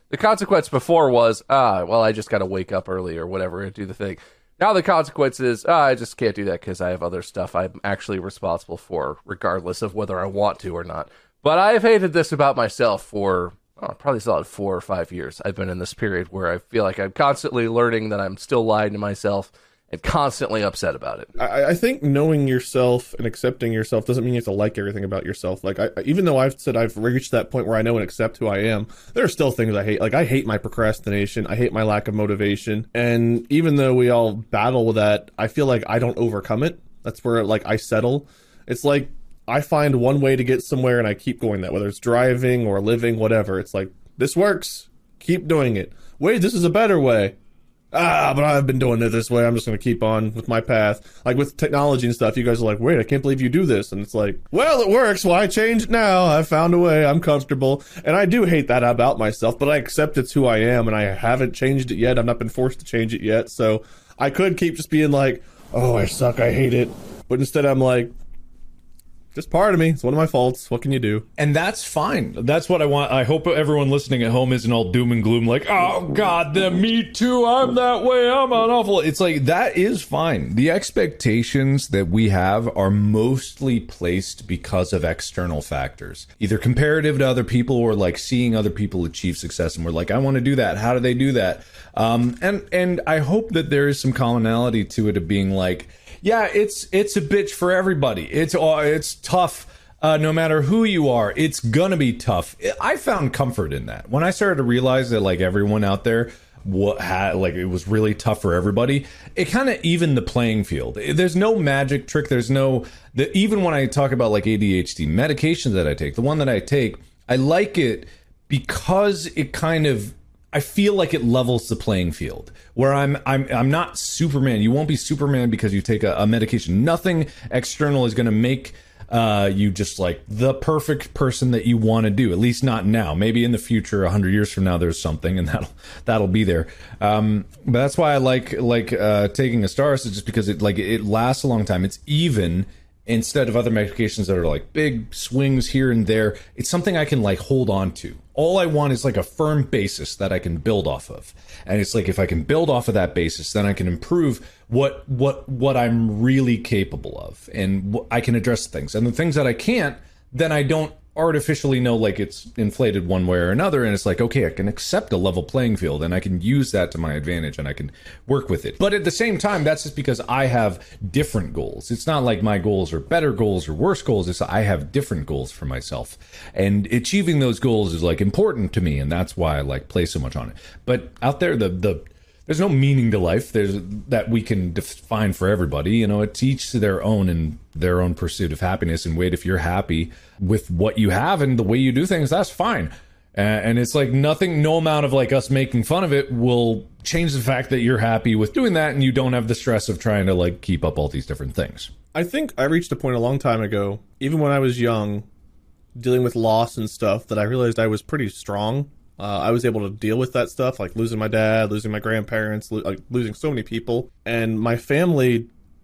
S5: The consequence before was, well, I just got to wake up early or whatever and do the thing. Now the consequence is, I just can't do that because I have other stuff I'm actually responsible for, regardless of whether I want to or not. But I've hated this about myself for probably solid 4 or 5 years. I've been in this period where I feel like I'm constantly learning that I'm still lying to myself and constantly upset about it.
S3: I think knowing yourself and accepting yourself doesn't mean you have to like everything about yourself. Like, even though I've said I've reached that point where I know and accept who I am, there are still things I hate. Like, I hate my procrastination. I hate my lack of motivation. And even though we all battle with that, I feel like I don't overcome it. That's where, like, I settle. It's like I find one way to get somewhere and I keep going that, whether it's driving or living, whatever. It's like, this works. Keep doing it. Wait, this is a better way. But I've been doing it this way. I'm just going to keep on with my path. Like with technology and stuff, you guys are like, wait, I can't believe you do this. And it's like, well, it works. Why change it now? I found a way. I'm comfortable. And I do hate that about myself, but I accept it's who I am and I haven't changed it yet. I've not been forced to change it yet. So I could keep just being like, oh, I suck. I hate it. But instead I'm like, just part of me. It's one of my faults. What can you do?
S4: And that's fine. That's what I want. I hope everyone listening at home isn't all doom and gloom like, oh, God, me too. I'm that way. I'm an awful. It's like, that is fine. The expectations that we have are mostly placed because of external factors, either comparative to other people or like seeing other people achieve success. And we're like, I want to do that. How do they do that? And I hope that there is some commonality to it of being like, yeah, it's a bitch for everybody. It's tough, no matter who you are. It's gonna be tough. I found comfort in that when I started to realize that like everyone out there it was really tough for everybody. It kind of evened the playing field. There's no magic trick. There's no even when I talk about like ADHD medications that I take, the one that I take, I like it because it kind of, I feel like it levels the playing field where I'm not Superman. You won't be Superman because you take a medication. Nothing external is going to make you just like the perfect person that you want to do. At least not now. Maybe in the future, 100 years from now, there's something and that'll be there. But that's why I like taking Astaris, just because it lasts a long time. It's even. Instead of other medications that are like big swings here and there, it's something I can like hold on to. All I want is like a firm basis that I can build off of. And it's like, if I can build off of that basis, then I can improve what I'm really capable of. And I can address things. And the things that I can't, then I don't artificially know like it's inflated one way or another, and it's like, okay, I can accept a level playing field and I can use that to my advantage and I can work with it. But at the same time, that's just because I have different goals. It's not like my goals are better goals or worse goals. It's I have different goals for myself, and achieving those goals is like important to me, and that's why I like play so much on it. But out there, there's no meaning to life. There's that we can define for everybody. You know, it's each to their own and their own pursuit of happiness. And wait, if you're happy with what you have and the way you do things, that's fine. And it's like nothing, no amount of like us making fun of it will change the fact that you're happy with doing that and you don't have the stress of trying to like keep up all these different things.
S3: I think I reached a point a long time ago, even when I was young, dealing with loss and stuff, that I realized I was pretty strong. I was able to deal with that stuff, like losing my dad, losing my grandparents, losing so many people. And my family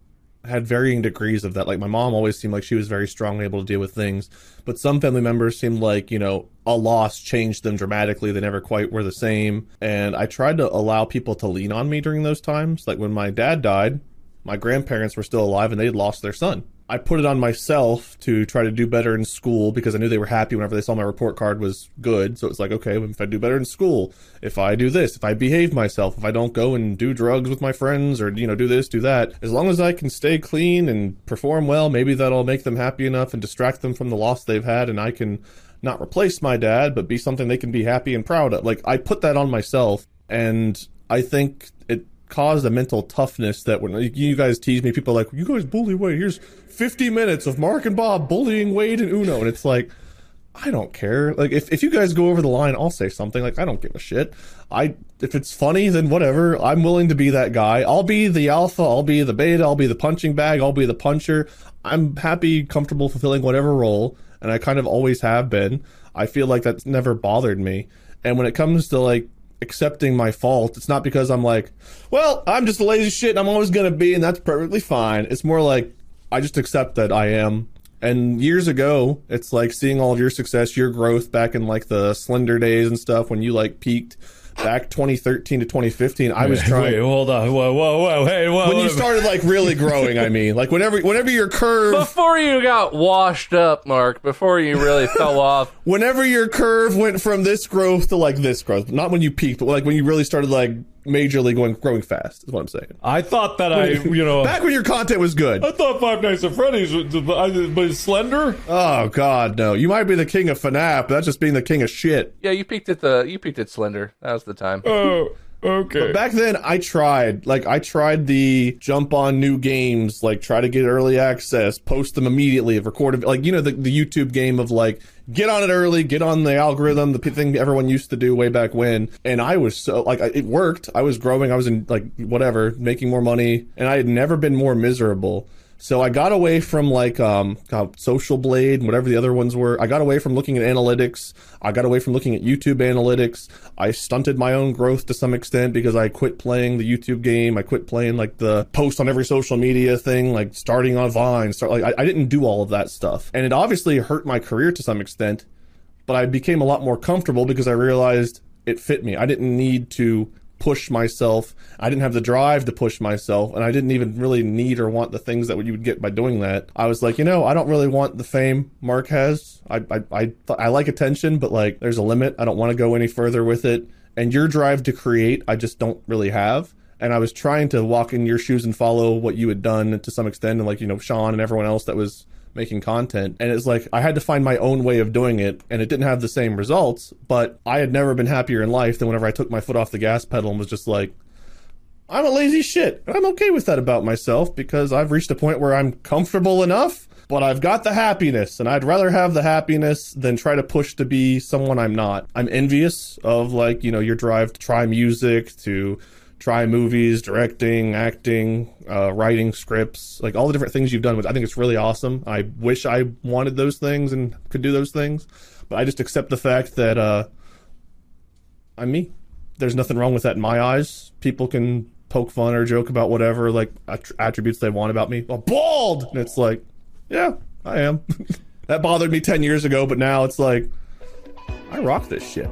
S3: had varying degrees of that. Like, my mom always seemed like she was very strong, able to deal with things. But some family members seemed like, you know, a loss changed them dramatically. They never quite were the same. And I tried to allow people to lean on me during those times. Like, when my dad died, my grandparents were still alive and they'd lost their son. I put it on myself to try to do better in school because I knew they were happy whenever they saw my report card was good. So it's like, okay, if I do better in school, if I do this, if I behave myself, if I don't go and do drugs with my friends or, you know, do this, do that, as long as I can stay clean and perform well, maybe that'll make them happy enough and distract them from the loss they've had, and I can not replace my dad, but be something they can be happy and proud of. Like, I put that on myself, and I think it caused a mental toughness that when you guys tease me, people are like, you guys bully Wade, here's 50 minutes of Mark and Bob bullying Wade and Uno, and it's like, I don't care. Like, if you guys go over the line, I'll say something. Like, I don't give a shit. If it's funny, then whatever. I'm willing to be that guy. I'll be the alpha, I'll be the beta, I'll be the punching bag, I'll be the puncher. I'm happy, comfortable fulfilling whatever role, and I kind of always have been. I feel like that's never bothered me. And when it comes to like accepting my fault, it's not because I'm like, well, I'm just a lazy shit and I'm always gonna be, and that's perfectly fine. It's more like, I just accept that I am And years ago, it's like seeing all of your success, your growth back in like the Slender days and stuff when you like peaked back 2013 to 2015. I was trying.
S4: Wait, hold on. Whoa. Hey, whoa.
S3: When you started like really growing, I mean, like whenever your curve.
S5: Before you got washed up, Mark, before you really fell off.
S3: Whenever your curve went from this growth to like this growth, not when you peaked, but like when you really started like majorly growing fast, is what I'm saying.
S4: I thought that
S3: back when your content was good.
S4: I thought Five Nights at Freddy's was Slender.
S3: Oh God, no! You might be the king of FNAF, but that's just being the king of shit.
S5: Yeah, you peaked at Slender. That was the time.
S4: Oh, okay.
S3: But back then, I tried the jump on new games, like try to get early access, post them immediately, record like the YouTube game of like get on it early, get on the algorithm, the thing everyone used to do way back when. And I was so like it worked. I was growing. I was in like whatever, making more money, and I had never been more miserable. So I got away from like Social Blade and whatever the other ones were. I got away from looking at analytics. I got away from looking at YouTube analytics. I stunted my own growth to some extent because I quit playing the YouTube game. I quit playing like the post on every social media thing, like starting on Vine. I didn't do all of that stuff. And it obviously hurt my career to some extent, but I became a lot more comfortable because I realized it fit me. I didn't need to push myself. I didn't have the drive to push myself, and I didn't even really need or want the things that you would get by doing that. I was like, I don't really want the fame Mark has. I like attention, but like there's a limit. I don't want to go any further with it. And your drive to create, I just don't really have. And I was trying to walk in your shoes and follow what you had done to some extent, and like, Sean and everyone else that was making content. And it's like I had to find my own way of doing it, and it didn't have the same results, but I had never been happier in life than whenever I took my foot off the gas pedal and was just like, I'm a lazy shit. And I'm okay with that about myself because I've reached a point where I'm comfortable enough, but I've got the happiness, and I'd rather have the happiness than try to push to be someone I'm not. I'm envious of like, your drive to try music, to try movies, directing, acting, writing scripts, like all the different things you've done. I think it's really awesome. I wish I wanted those things and could do those things, but I just accept the fact that I'm me. There's nothing wrong with that in my eyes. People can poke fun or joke about whatever like attributes they want about me. Well, bald! And it's like, yeah, I am. That bothered me 10 years ago, but now it's like, I rock this shit.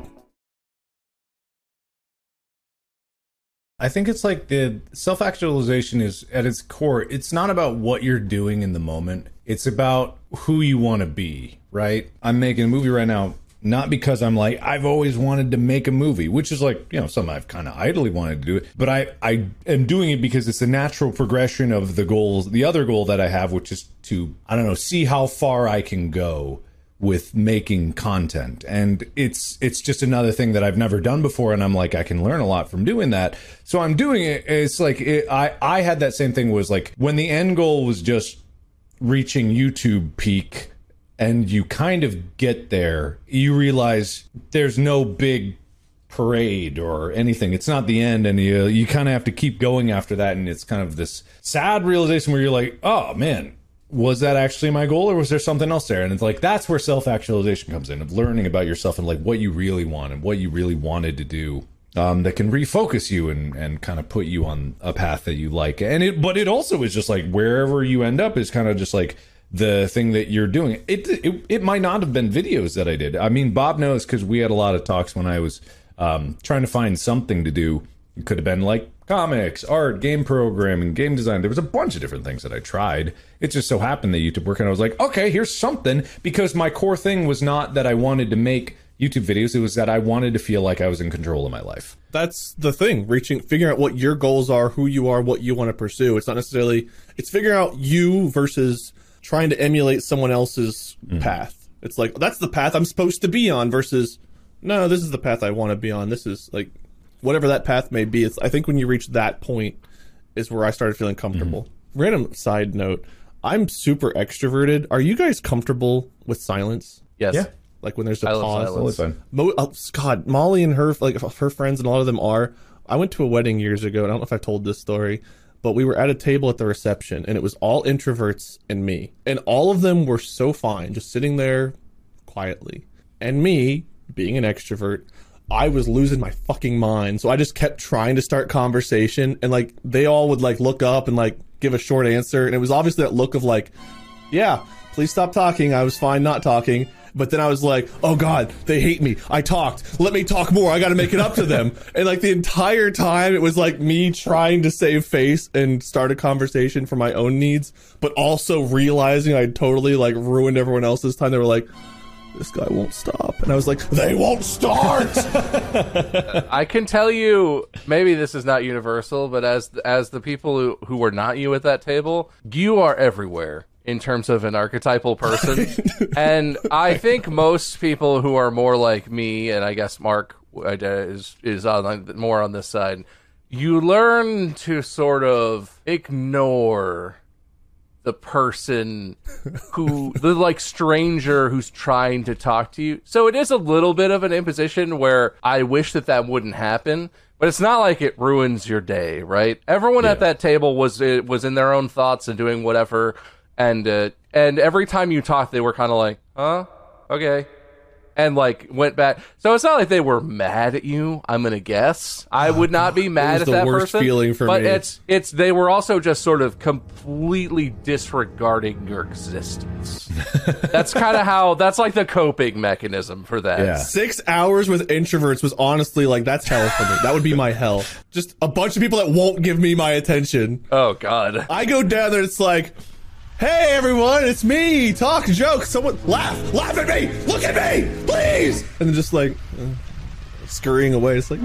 S4: I think it's like the self-actualization is at its core. It's not about what you're doing in the moment. It's about who you want to be, right? I'm making a movie right now, not because I'm like, I've always wanted to make a movie, which is like, something I've kind of idly wanted to do it. But I am doing it because it's a natural progression of the goals. The other goal that I have, which is to, see how far I can go with making content. And it's just another thing that I've never done before, and I'm like, I can learn a lot from doing that. So I'm doing it. It's like I had that same thing, was like when the end goal was just reaching YouTube peak, and you kind of get there, you realize there's no big parade or anything. It's not the end, and you kind of have to keep going after that. And it's kind of this sad realization where you're like, oh man, was that actually my goal, or was there something else there? And it's like, that's where self-actualization comes in, of learning about yourself and like what you really want and what you really wanted to do, that can refocus you and kind of put you on a path that you like. But it also is just like wherever you end up is kind of just like the thing that you're doing. It might not have been videos that I did. I mean, Bob knows, because we had a lot of talks when I was trying to find something to do. It could have been like comics, art, game programming, game design. There was a bunch of different things that I tried. It just so happened that YouTube worked, and I was like, okay, here's something, because my core thing was not that I wanted to make YouTube videos. It was that I wanted to feel like I was in control of my life.
S3: That's the thing, figuring out what your goals are, who you are, what you want to pursue. It's not necessarily, it's figuring out you versus trying to emulate someone else's path. It's like, that's the path I'm supposed to be on, versus, no, this is the path I want to be on. This is like, whatever that path may be. I think when you reach that point is where I started feeling comfortable. Random side note, I'm super extroverted. Are you guys comfortable with silence?
S5: Yes.
S3: Yeah. Like when there's a
S5: I
S3: pause.
S5: love silence.
S3: God, Molly and her friends and a lot of them are. I went to a wedding years ago, and I don't know if I told this story, but we were at a table at the reception, and it was all introverts and me. And all of them were so fine, just sitting there quietly. And me, being an extrovert, I was losing my fucking mind. So I just kept trying to start conversation, and like they all would like look up and like give a short answer. And it was obviously that look of like, yeah, please stop talking. I was fine not talking. But then I was like, oh God, they hate me. I talked. Let me talk more. I got to make it up to them. And like the entire time, it was like me trying to save face and start a conversation for my own needs, but also realizing I'd totally like ruined everyone else's time. They were like, this guy won't stop. And I was like, they won't start.
S5: I can tell you, maybe this is not universal, but as the people who were not you at that table, you are everywhere in terms of an archetypal person. And I think most people who are more like me, and I guess Mark is on, more on this side, you learn to sort of ignore the person the like stranger who's trying to talk to you. So it is a little bit of an imposition where I wish that wouldn't happen, but it's not like it ruins your day, right? Everyone at that table was in their own thoughts and doing whatever. And every time you talked, they were kind of like, huh? Okay. And like went back. So it's not like they were mad at you, I'm going to guess. I would not be mad at that person. It was the worst feeling for me. But they were also just sort of completely disregarding your existence. That's kind of that's like the coping mechanism for that.
S3: Yeah. 6 hours with introverts was honestly like, that's hell for me. That would be my hell. Just a bunch of people that won't give me my attention.
S5: Oh, God.
S3: I go down there, it's like, hey everyone, it's me. Talk, joke, someone laugh at me. Look at me, please. And then just like scurrying away. It's like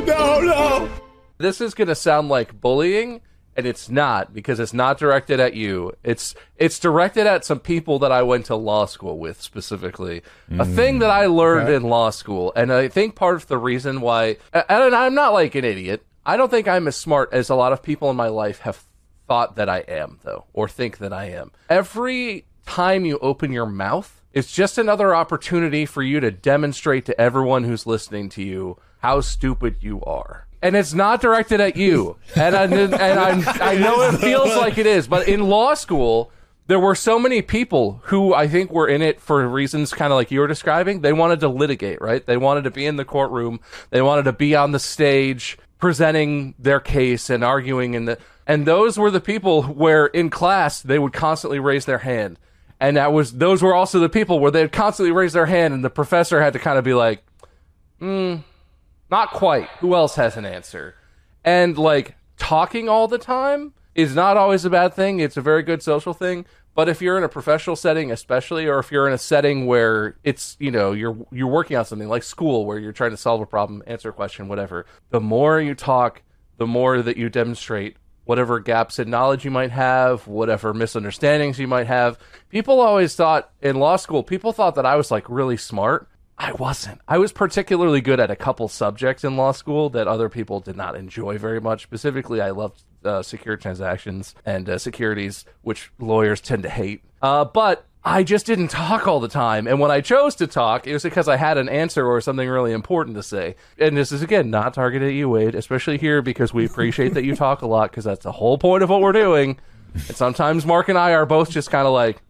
S3: no.
S5: This is gonna sound like bullying, and it's not, because it's not directed at you. It's directed at some people that I went to law school with specifically. A thing that I learned in law school, and I think part of the reason why, and I'm not like an idiot. I don't think I'm as smart as a lot of people in my life have thought that I am, though, or think that I am. Every time you open your mouth, it's just another opportunity for you to demonstrate to everyone who's listening to you how stupid you are. And it's not directed at you. And I know it feels like it is, but in law school, there were so many people who I think were in it for reasons kind of like you were describing. They wanted to litigate, right? They wanted to be in the courtroom. They wanted to be on the stage presenting their case and arguing and those were the people where in class they would constantly raise their hand. And those were also the people where they'd constantly raise their hand and the professor had to kind of be like, not quite. Who else has an answer? And like talking all the time is not always a bad thing. It's a very good social thing. But if you're in a professional setting, especially, or if you're in a setting where it's, you're working on something like school where you're trying to solve a problem, answer a question, whatever, the more you talk, the more that you demonstrate whatever gaps in knowledge you might have, whatever misunderstandings you might have. People always thought in law school, people thought that I was like really smart. I wasn't. I was particularly good at a couple subjects in law school that other people did not enjoy very much. Specifically, I loved secure transactions and securities, which lawyers tend to hate. But I just didn't talk all the time. And when I chose to talk, it was because I had an answer or something really important to say. And this is, again, not targeted at you, Wade, especially here because we appreciate that you talk a lot, because that's the whole point of what we're doing. And sometimes Mark and I are both just kind of like,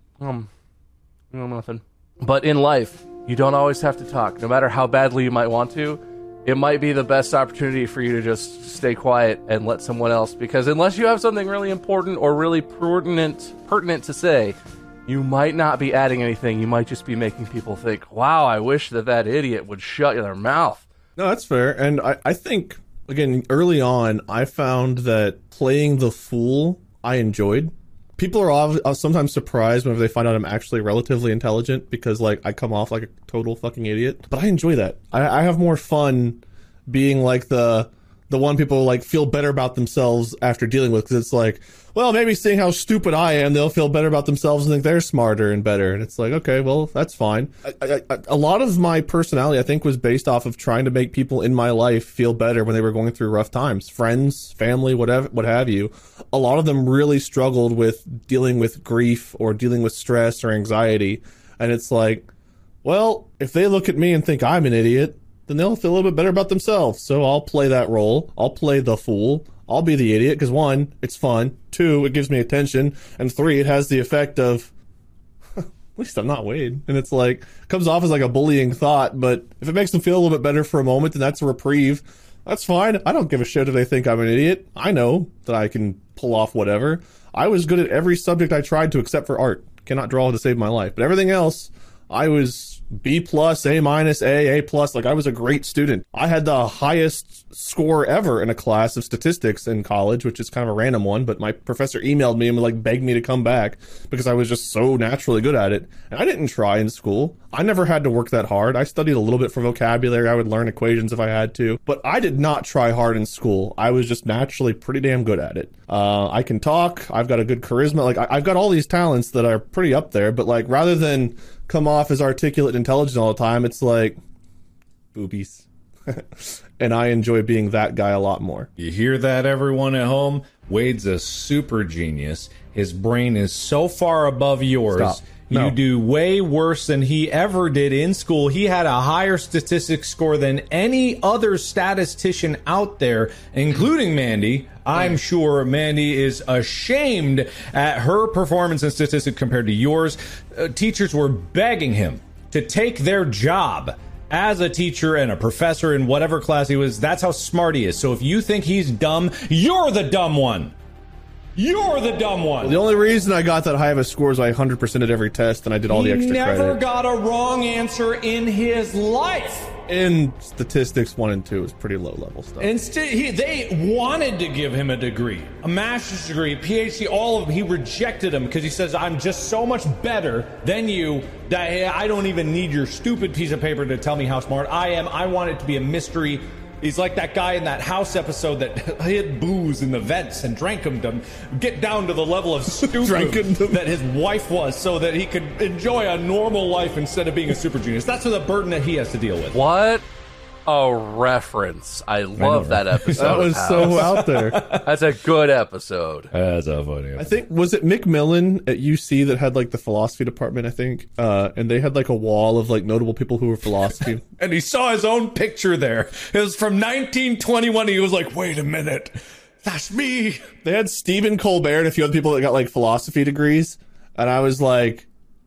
S5: nothing. But in life, you don't always have to talk. No matter how badly you might want to, it might be the best opportunity for you to just stay quiet and let someone else, because unless you have something really important or really pertinent to say, you might not be adding anything. You might just be making people think, wow, I wish that idiot would shut their mouth.
S3: No, that's fair. And I think, again, early on, I found that playing the fool, I enjoyed. People are sometimes surprised whenever they find out I'm actually relatively intelligent, because, like, I come off like a total fucking idiot. But I enjoy that. I have more fun being, like, the one people, like, feel better about themselves after dealing with, because it's like, well, maybe seeing how stupid I am, they'll feel better about themselves and think they're smarter and better. And it's like, okay, well, that's fine. A lot of my personality, I think, was based off of trying to make people in my life feel better when they were going through rough times. Friends, family, what have you. A lot of them really struggled with dealing with grief or dealing with stress or anxiety. And it's like, well, if they look at me and think I'm an idiot, then they'll feel a little bit better about themselves. So I'll play that role. I'll play the fool. I'll be the idiot, because 1, it's fun. 2, it gives me attention. And 3, it has the effect of, at least I'm not Wade. And it's like, comes off as like a bullying thought, but if it makes them feel a little bit better for a moment, then that's a reprieve. That's fine. I don't give a shit if they think I'm an idiot. I know that I can pull off whatever. I was good at every subject I tried to, except for art, cannot draw to save my life. But everything else, I was B+, A-, A+. Like, I was a great student. I had the highest score ever in a class of statistics in college, which is kind of a random one, but my professor emailed me and like begged me to come back because I was just so naturally good at it. And I didn't try in school. I never had to work that hard. I studied a little bit for vocabulary. I would learn equations if I had to, but I did not try hard in school. I was just naturally pretty damn good at it. I can talk. I've got a good charisma. Like, I've got all these talents that are pretty up there, but like, rather than come off as articulate and intelligent all the time, it's like boobies. And I enjoy being that guy a lot more.
S4: You hear that, everyone at home? Wade's a super genius. His brain is so far above yours.
S3: Stop. No.
S4: You do way worse than he ever did in school. He had a higher statistics score than any other statistician out there, including Mandy. I'm sure Mandy is ashamed at her performance in statistics compared to yours. Teachers were begging him to take their job as a teacher and a professor in whatever class he was. That's how smart he is. So if you think he's dumb, you're the dumb one. You're the dumb one.
S3: The only reason I got that high of a score is I 100%ed every test and I did all the extra credit.
S4: He never got a wrong answer in his life.
S3: In statistics 1 and 2 is pretty low level stuff.
S4: Instead, they wanted to give him a degree, a master's degree, PhD, all of them. He rejected them because he says, I'm just so much better than you that I don't even need your stupid piece of paper to tell me how smart I am. I want it to be a mystery. He's like that guy in that House episode that hid booze in the vents and drank them to get down to the level of stupid that his wife was so that he could enjoy a normal life instead of being a super genius. That's the burden that he has to deal with.
S5: What a reference. I love that episode.
S3: That was so out there.
S5: That's a good episode.
S4: That's a funny episode.
S3: I think, was it McMillan at UC that had like the philosophy department, I think? And they had like a wall of like notable people who were philosophy.
S4: And he saw his own picture there. It was from 1921. He was like, wait a minute. That's me.
S3: They had Stephen Colbert and a few other people that got like philosophy degrees. And I was like,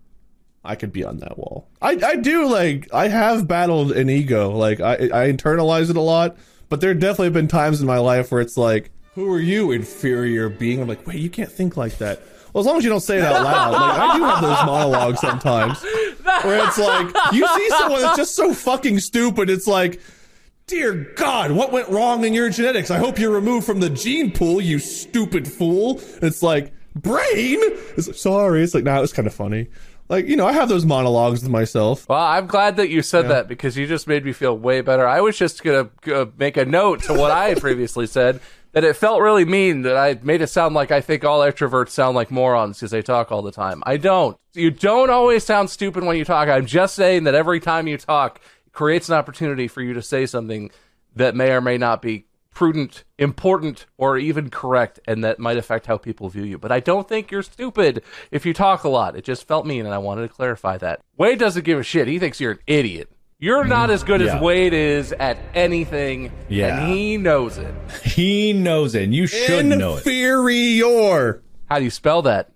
S3: I could be on that wall. I do, like, I have battled an ego. Like, I internalize it a lot. But there definitely have been times in my life where it's like, who are you, inferior being? I'm like, wait, you can't think like that. Well, as long as you don't say it out loud. Like, I do have those monologues sometimes. Where it's like, you see someone that's just so fucking stupid, it's like, dear God, what went wrong in your genetics? I hope you're removed from the gene pool, you stupid fool. It's like, brain? It's like, sorry. It's like, nah, it was kind of funny. Like, you know, I have those monologues with myself.
S5: Well, I'm glad that you said that because you just made me feel way better. I was just going to make a note to what I had previously said, that it felt really mean that I made it sound like I think all extroverts sound like morons because they talk all the time. I don't. You don't always sound stupid when you talk. I'm just saying that every time you talk, it creates an opportunity for you to say something that may or may not be prudent, important, or even correct, and that might affect how people view you. But I don't think you're stupid if you talk a lot. It just felt mean, and I wanted to clarify that. Wade doesn't give a shit. He thinks you're an idiot. You're not as good as Wade is at anything, and he knows it.
S4: He knows it, and you should know it.
S3: Inferior.
S5: How do you spell that?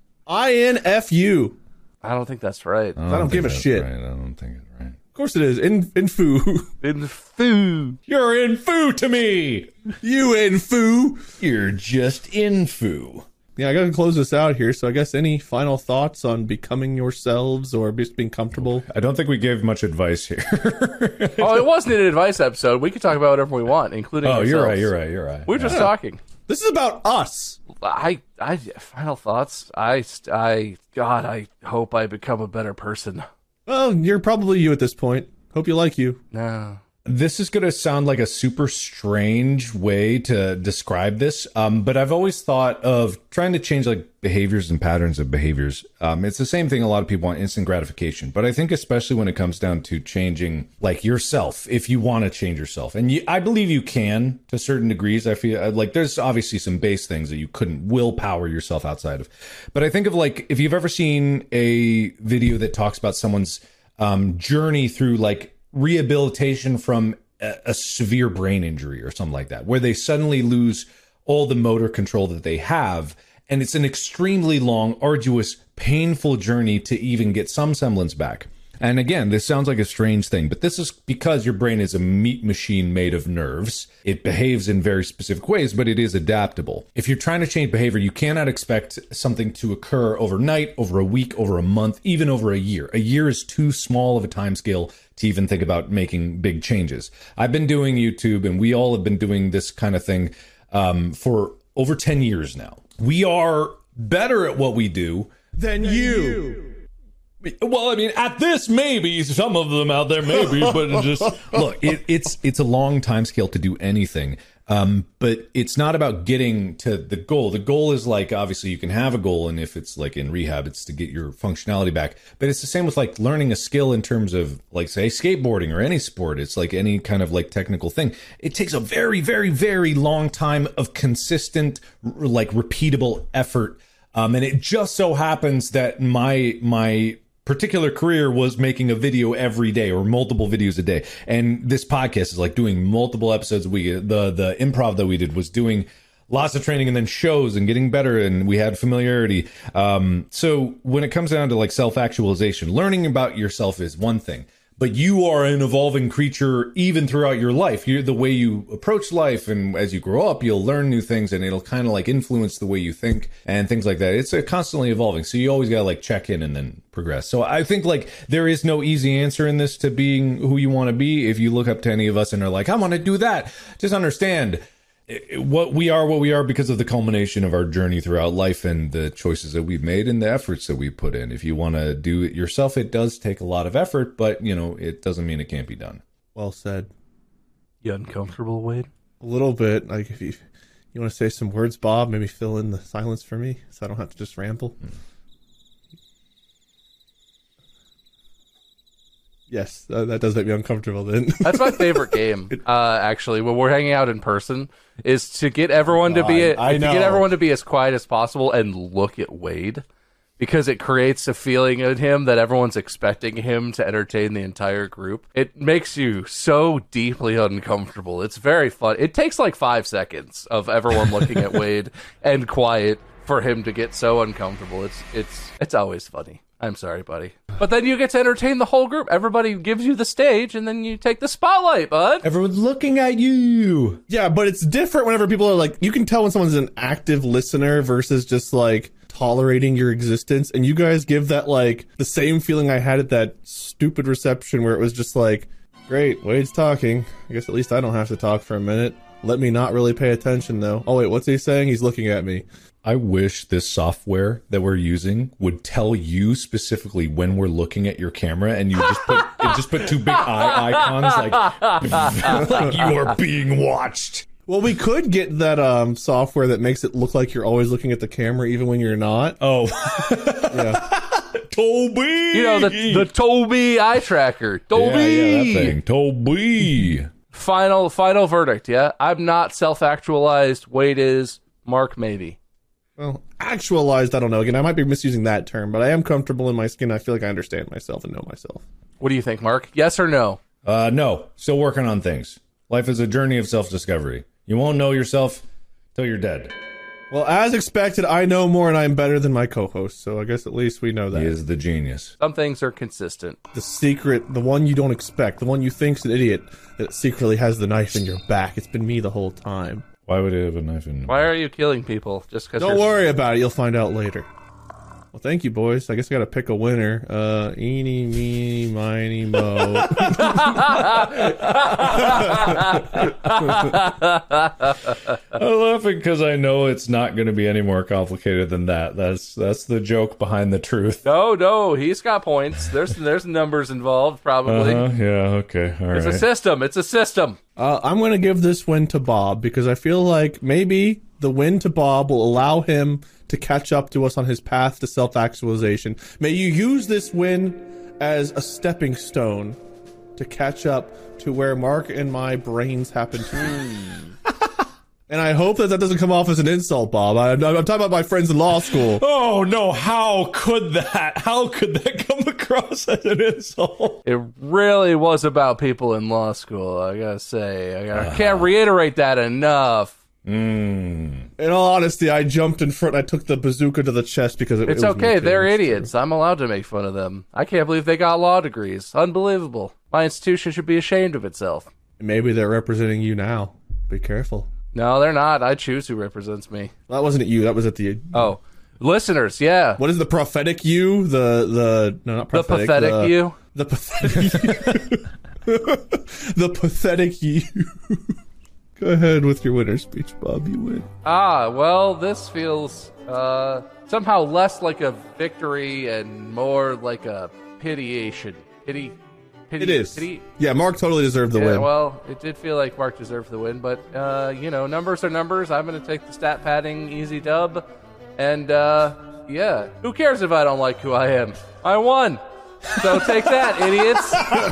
S3: INFU.
S5: I don't think that's right.
S3: I don't give a shit.
S4: Right. I don't think it's right.
S3: Of course it is. Infoo.
S5: Infoo.
S4: You're infoo to me.
S3: You infoo.
S4: You're just infoo.
S3: Yeah, I gotta close this out here, so I guess any final thoughts on becoming yourselves or just being comfortable?
S4: I don't think we gave much advice here.
S5: Oh, it wasn't an advice episode. We could talk about whatever we want, including ourselves.
S4: You're right.
S5: We're just talking.
S3: This is about us.
S5: I final thoughts. God, I hope I become a better person.
S3: Well, you're probably you at this point. Hope you like you.
S5: No.
S4: This is going to sound like a super strange way to describe this, but I've always thought of trying to change like behaviors and patterns of behaviors. It's the same thing a lot of people want, instant gratification. But I think especially when it comes down to changing like yourself, if you want to change yourself. And I believe you can to certain degrees. I feel like there's obviously some base things that you couldn't willpower yourself outside of. But I think of like if you've ever seen a video that talks about someone's journey through like rehabilitation from a severe brain injury or something like that, where they suddenly lose all the motor control that they have. And it's an extremely long, arduous, painful journey to even get some semblance back. And again, this sounds like a strange thing, but this is because your brain is a meat machine made of nerves. It behaves in very specific ways, but it is adaptable. If you're trying to change behavior, you cannot expect something to occur overnight, over a week, over a month, even over a year. A year is too small of a time scale to even think about making big changes. I've been doing YouTube, and we all have been doing this kind of thing for over 10 years now. We are better at what we do than you. Well, I mean, at this, maybe some of them out there, maybe, but it's just look, it's a long time scale to do anything. But it's not about getting to the goal. The goal is like, obviously you can have a goal. And if it's like in rehab, it's to get your functionality back. But it's the same with like learning a skill in terms of like, say, skateboarding or any sport. It's like any kind of like technical thing. It takes a very, very, very long time of consistent, like repeatable effort. And it just so happens that my particular career was making a video every day or multiple videos a day. And this podcast is like doing multiple episodes a week. The improv that we did was doing lots of training and then shows and getting better. And we had familiarity. So when it comes down to like self-actualization, learning about yourself is one thing. But you are an evolving creature even throughout your life. The way you approach life, and as you grow up, you'll learn new things, and it'll kind of like influence the way you think and things like that. It's constantly evolving. So you always got to like check in and then progress. So I think like there is no easy answer in this to being who you want to be. If you look up to any of us and are like, I want to do that, just understand what we are because of the culmination of our journey throughout life and the choices that we've made and the efforts that we put in. If you want to do it yourself, it does take a lot of effort, but you know, it doesn't mean it can't be done.
S3: Well said.
S5: You uncomfortable, Wade?
S3: A little bit. Like if you want to say some words, Bob, maybe fill in the silence for me so I don't have to just ramble. Yes, that does make me uncomfortable then.
S5: That's my favorite game, actually, when we're hanging out in person, is to get everyone to be as quiet as possible and look at Wade, because it creates a feeling in him that everyone's expecting him to entertain the entire group. It makes you so deeply uncomfortable. It's very fun. It takes like 5 seconds of everyone looking at Wade and quiet for him to get so uncomfortable. It's always funny. I'm sorry, buddy. But then you get to entertain the whole group. Everybody gives you the stage, and then you take the spotlight, bud.
S4: Everyone's looking at you.
S3: Yeah, but it's different whenever people are like, you can tell when someone's an active listener versus just like tolerating your existence. And you guys give that like the same feeling I had at that stupid reception where it was just like, great, Wade's talking. I guess at least I don't have to talk for a minute. Let me not really pay attention though. Oh wait, what's he saying? He's looking at me.
S4: I wish this software that we're using would tell you specifically when we're looking at your camera, and you just put two big eye icons like you are being watched.
S3: Well, we could get that software that makes it look like you're always looking at the camera even when you're not.
S4: Oh.
S3: Yeah.
S4: Toby!
S5: You know, the Toby eye tracker. Toby!
S4: Yeah, that thing. Toby!
S5: Final verdict, yeah? I'm not self-actualized. Wade is. Mark, maybe.
S3: Well, actualized, I don't know. Again, I might be misusing that term, but I am comfortable in my skin. I feel like I understand myself and know myself.
S5: What do you think, Mark? Yes or no?
S4: No. Still working on things. Life is a journey of self-discovery. You won't know yourself till you're dead.
S3: Well, as expected, I know more and I'm better than my co-host, so I guess at least we know that.
S4: He is the genius.
S5: Some things are consistent.
S3: The secret, the one you don't expect, the one you think's an idiot that secretly has the knife in your back. It's been me the whole time.
S4: Why would it have a knife in?
S5: Why are you killing people? Just because?
S3: Don't worry about it. You'll find out later. Well, thank you, boys. I guess I got to pick a winner. Eeny, meeny, miny, mo.
S4: I'm laughing because I know it's not going to be any more complicated than that. That's the joke behind the truth.
S5: No, he's got points. There's numbers involved, probably.
S4: Yeah, okay, all right.
S5: It's a system.
S3: I'm going to give this win to Bob because I feel like maybe the win to Bob will allow him to catch up to us on his path to self-actualization. May you use this win as a stepping stone to catch up to where Mark and my brains happen to. And I hope that doesn't come off as an insult, Bob. I'm talking about my friends in law school.
S4: Oh, no, how could that come across as an insult?
S5: It really was about people in law school, I gotta say. I can't reiterate that enough.
S3: In all honesty, I jumped in front. I took the bazooka to the chest because
S5: It's okay. They're idiots. I'm allowed to make fun of them. I can't believe they got law degrees. Unbelievable. My institution should be ashamed of itself.
S3: Maybe they're representing you now. Be careful.
S5: No, they're not. I choose who represents me.
S3: That wasn't at you. That was at the...
S5: Oh, listeners, yeah.
S3: What is the prophetic you? No, not prophetic.
S5: The pathetic you?
S3: The pathetic you. The pathetic you. Go ahead with your winner speech, Bob. You win.
S5: Well, this feels somehow less like a victory and more like a pitiation. Pity.
S3: It is.
S5: Pity.
S3: Yeah, Mark totally deserved the win.
S5: Well, it did feel like Mark deserved the win, but, numbers are numbers. I'm going to take the stat padding easy dub. And, who cares if I don't like who I am? I won. So take that, idiots.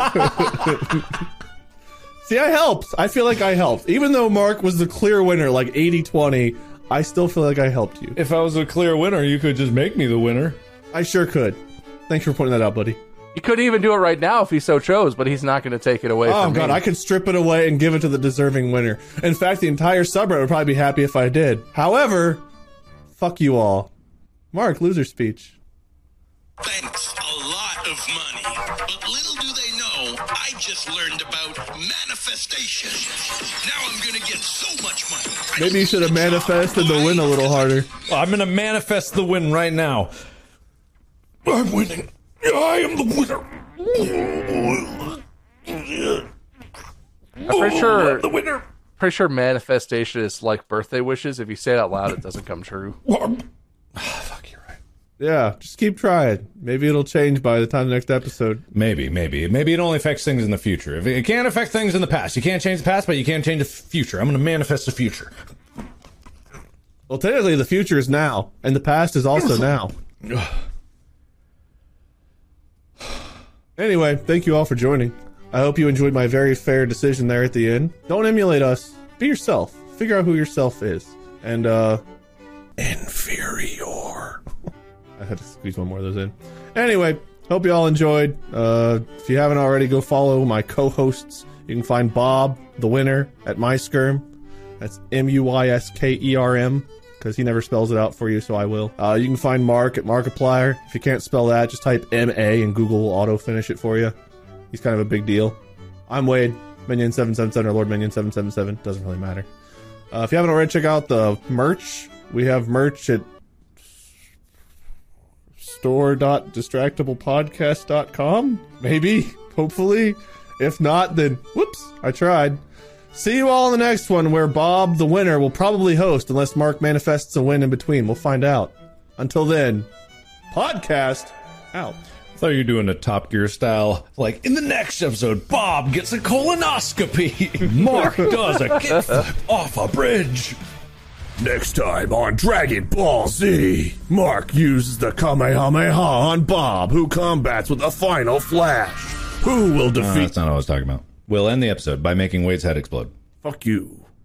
S3: See, I helped. I feel like I helped. Even though Mark was the clear winner, like 80-20, I still feel like I helped you.
S4: If I was a clear winner, you could just make me the winner.
S3: I sure could. Thanks for pointing that out, buddy.
S5: He could even do it right now if he so chose, but he's not going to take it away from me.
S3: Oh, God, I could strip it away and give it to the deserving winner. In fact, the entire subreddit would probably be happy if I did. However, fuck you all. Mark, loser speech.
S6: Thanks a lot of money. But little do they know, I just learned about manifestation. Now I'm going to get so much money.
S3: Maybe you should have manifested the win a little harder.
S4: I'm going to manifest the win right now. I'm winning. I am the winner.
S5: I'm pretty sure manifestation is like birthday wishes. If you say it out loud, it doesn't come true.
S4: Fuck, you're right.
S3: Yeah, just keep trying. Maybe it'll change by the time the next episode.
S4: Maybe it only affects things in the future. If it can't affect things in the past. You can't change the past, but you can change the future. I'm going to manifest the future.
S3: Well, technically, the future is now, and the past is also now. Anyway, thank you all for joining. I hope you enjoyed my very fair decision there at the end. Don't emulate us. Be yourself. Figure out who yourself is. And, inferior. I had to squeeze one more of those in. Anyway, hope you all enjoyed. If you haven't already, go follow my co-hosts. You can find Bob, the winner, at MySkerm. That's MUYSKERM. Because he never spells it out for you, so I will. You can find Mark at Markiplier. If you can't spell that, just type M-A and Google will auto-finish it for you. He's kind of a big deal. I'm Wade, Minion777 or Lord Minion777. Doesn't really matter. If you haven't already, check out the merch. We have merch at store.distractablepodcast.com. Maybe. Hopefully. If not, then whoops, I tried. See you all in the next one, where Bob, the winner, will probably host unless Mark manifests a win in between. We'll find out. Until then, podcast out.
S4: I thought you were doing a Top Gear style. Like, in the next episode, Bob gets a colonoscopy. Mark does a kickflip off a bridge.
S2: Next time on Dragon Ball Z, Mark uses the Kamehameha on Bob, who combats with a final flash. Who will defeat...
S4: That's not what I was talking about. We'll end the episode by making Wade's head explode.
S2: Fuck you.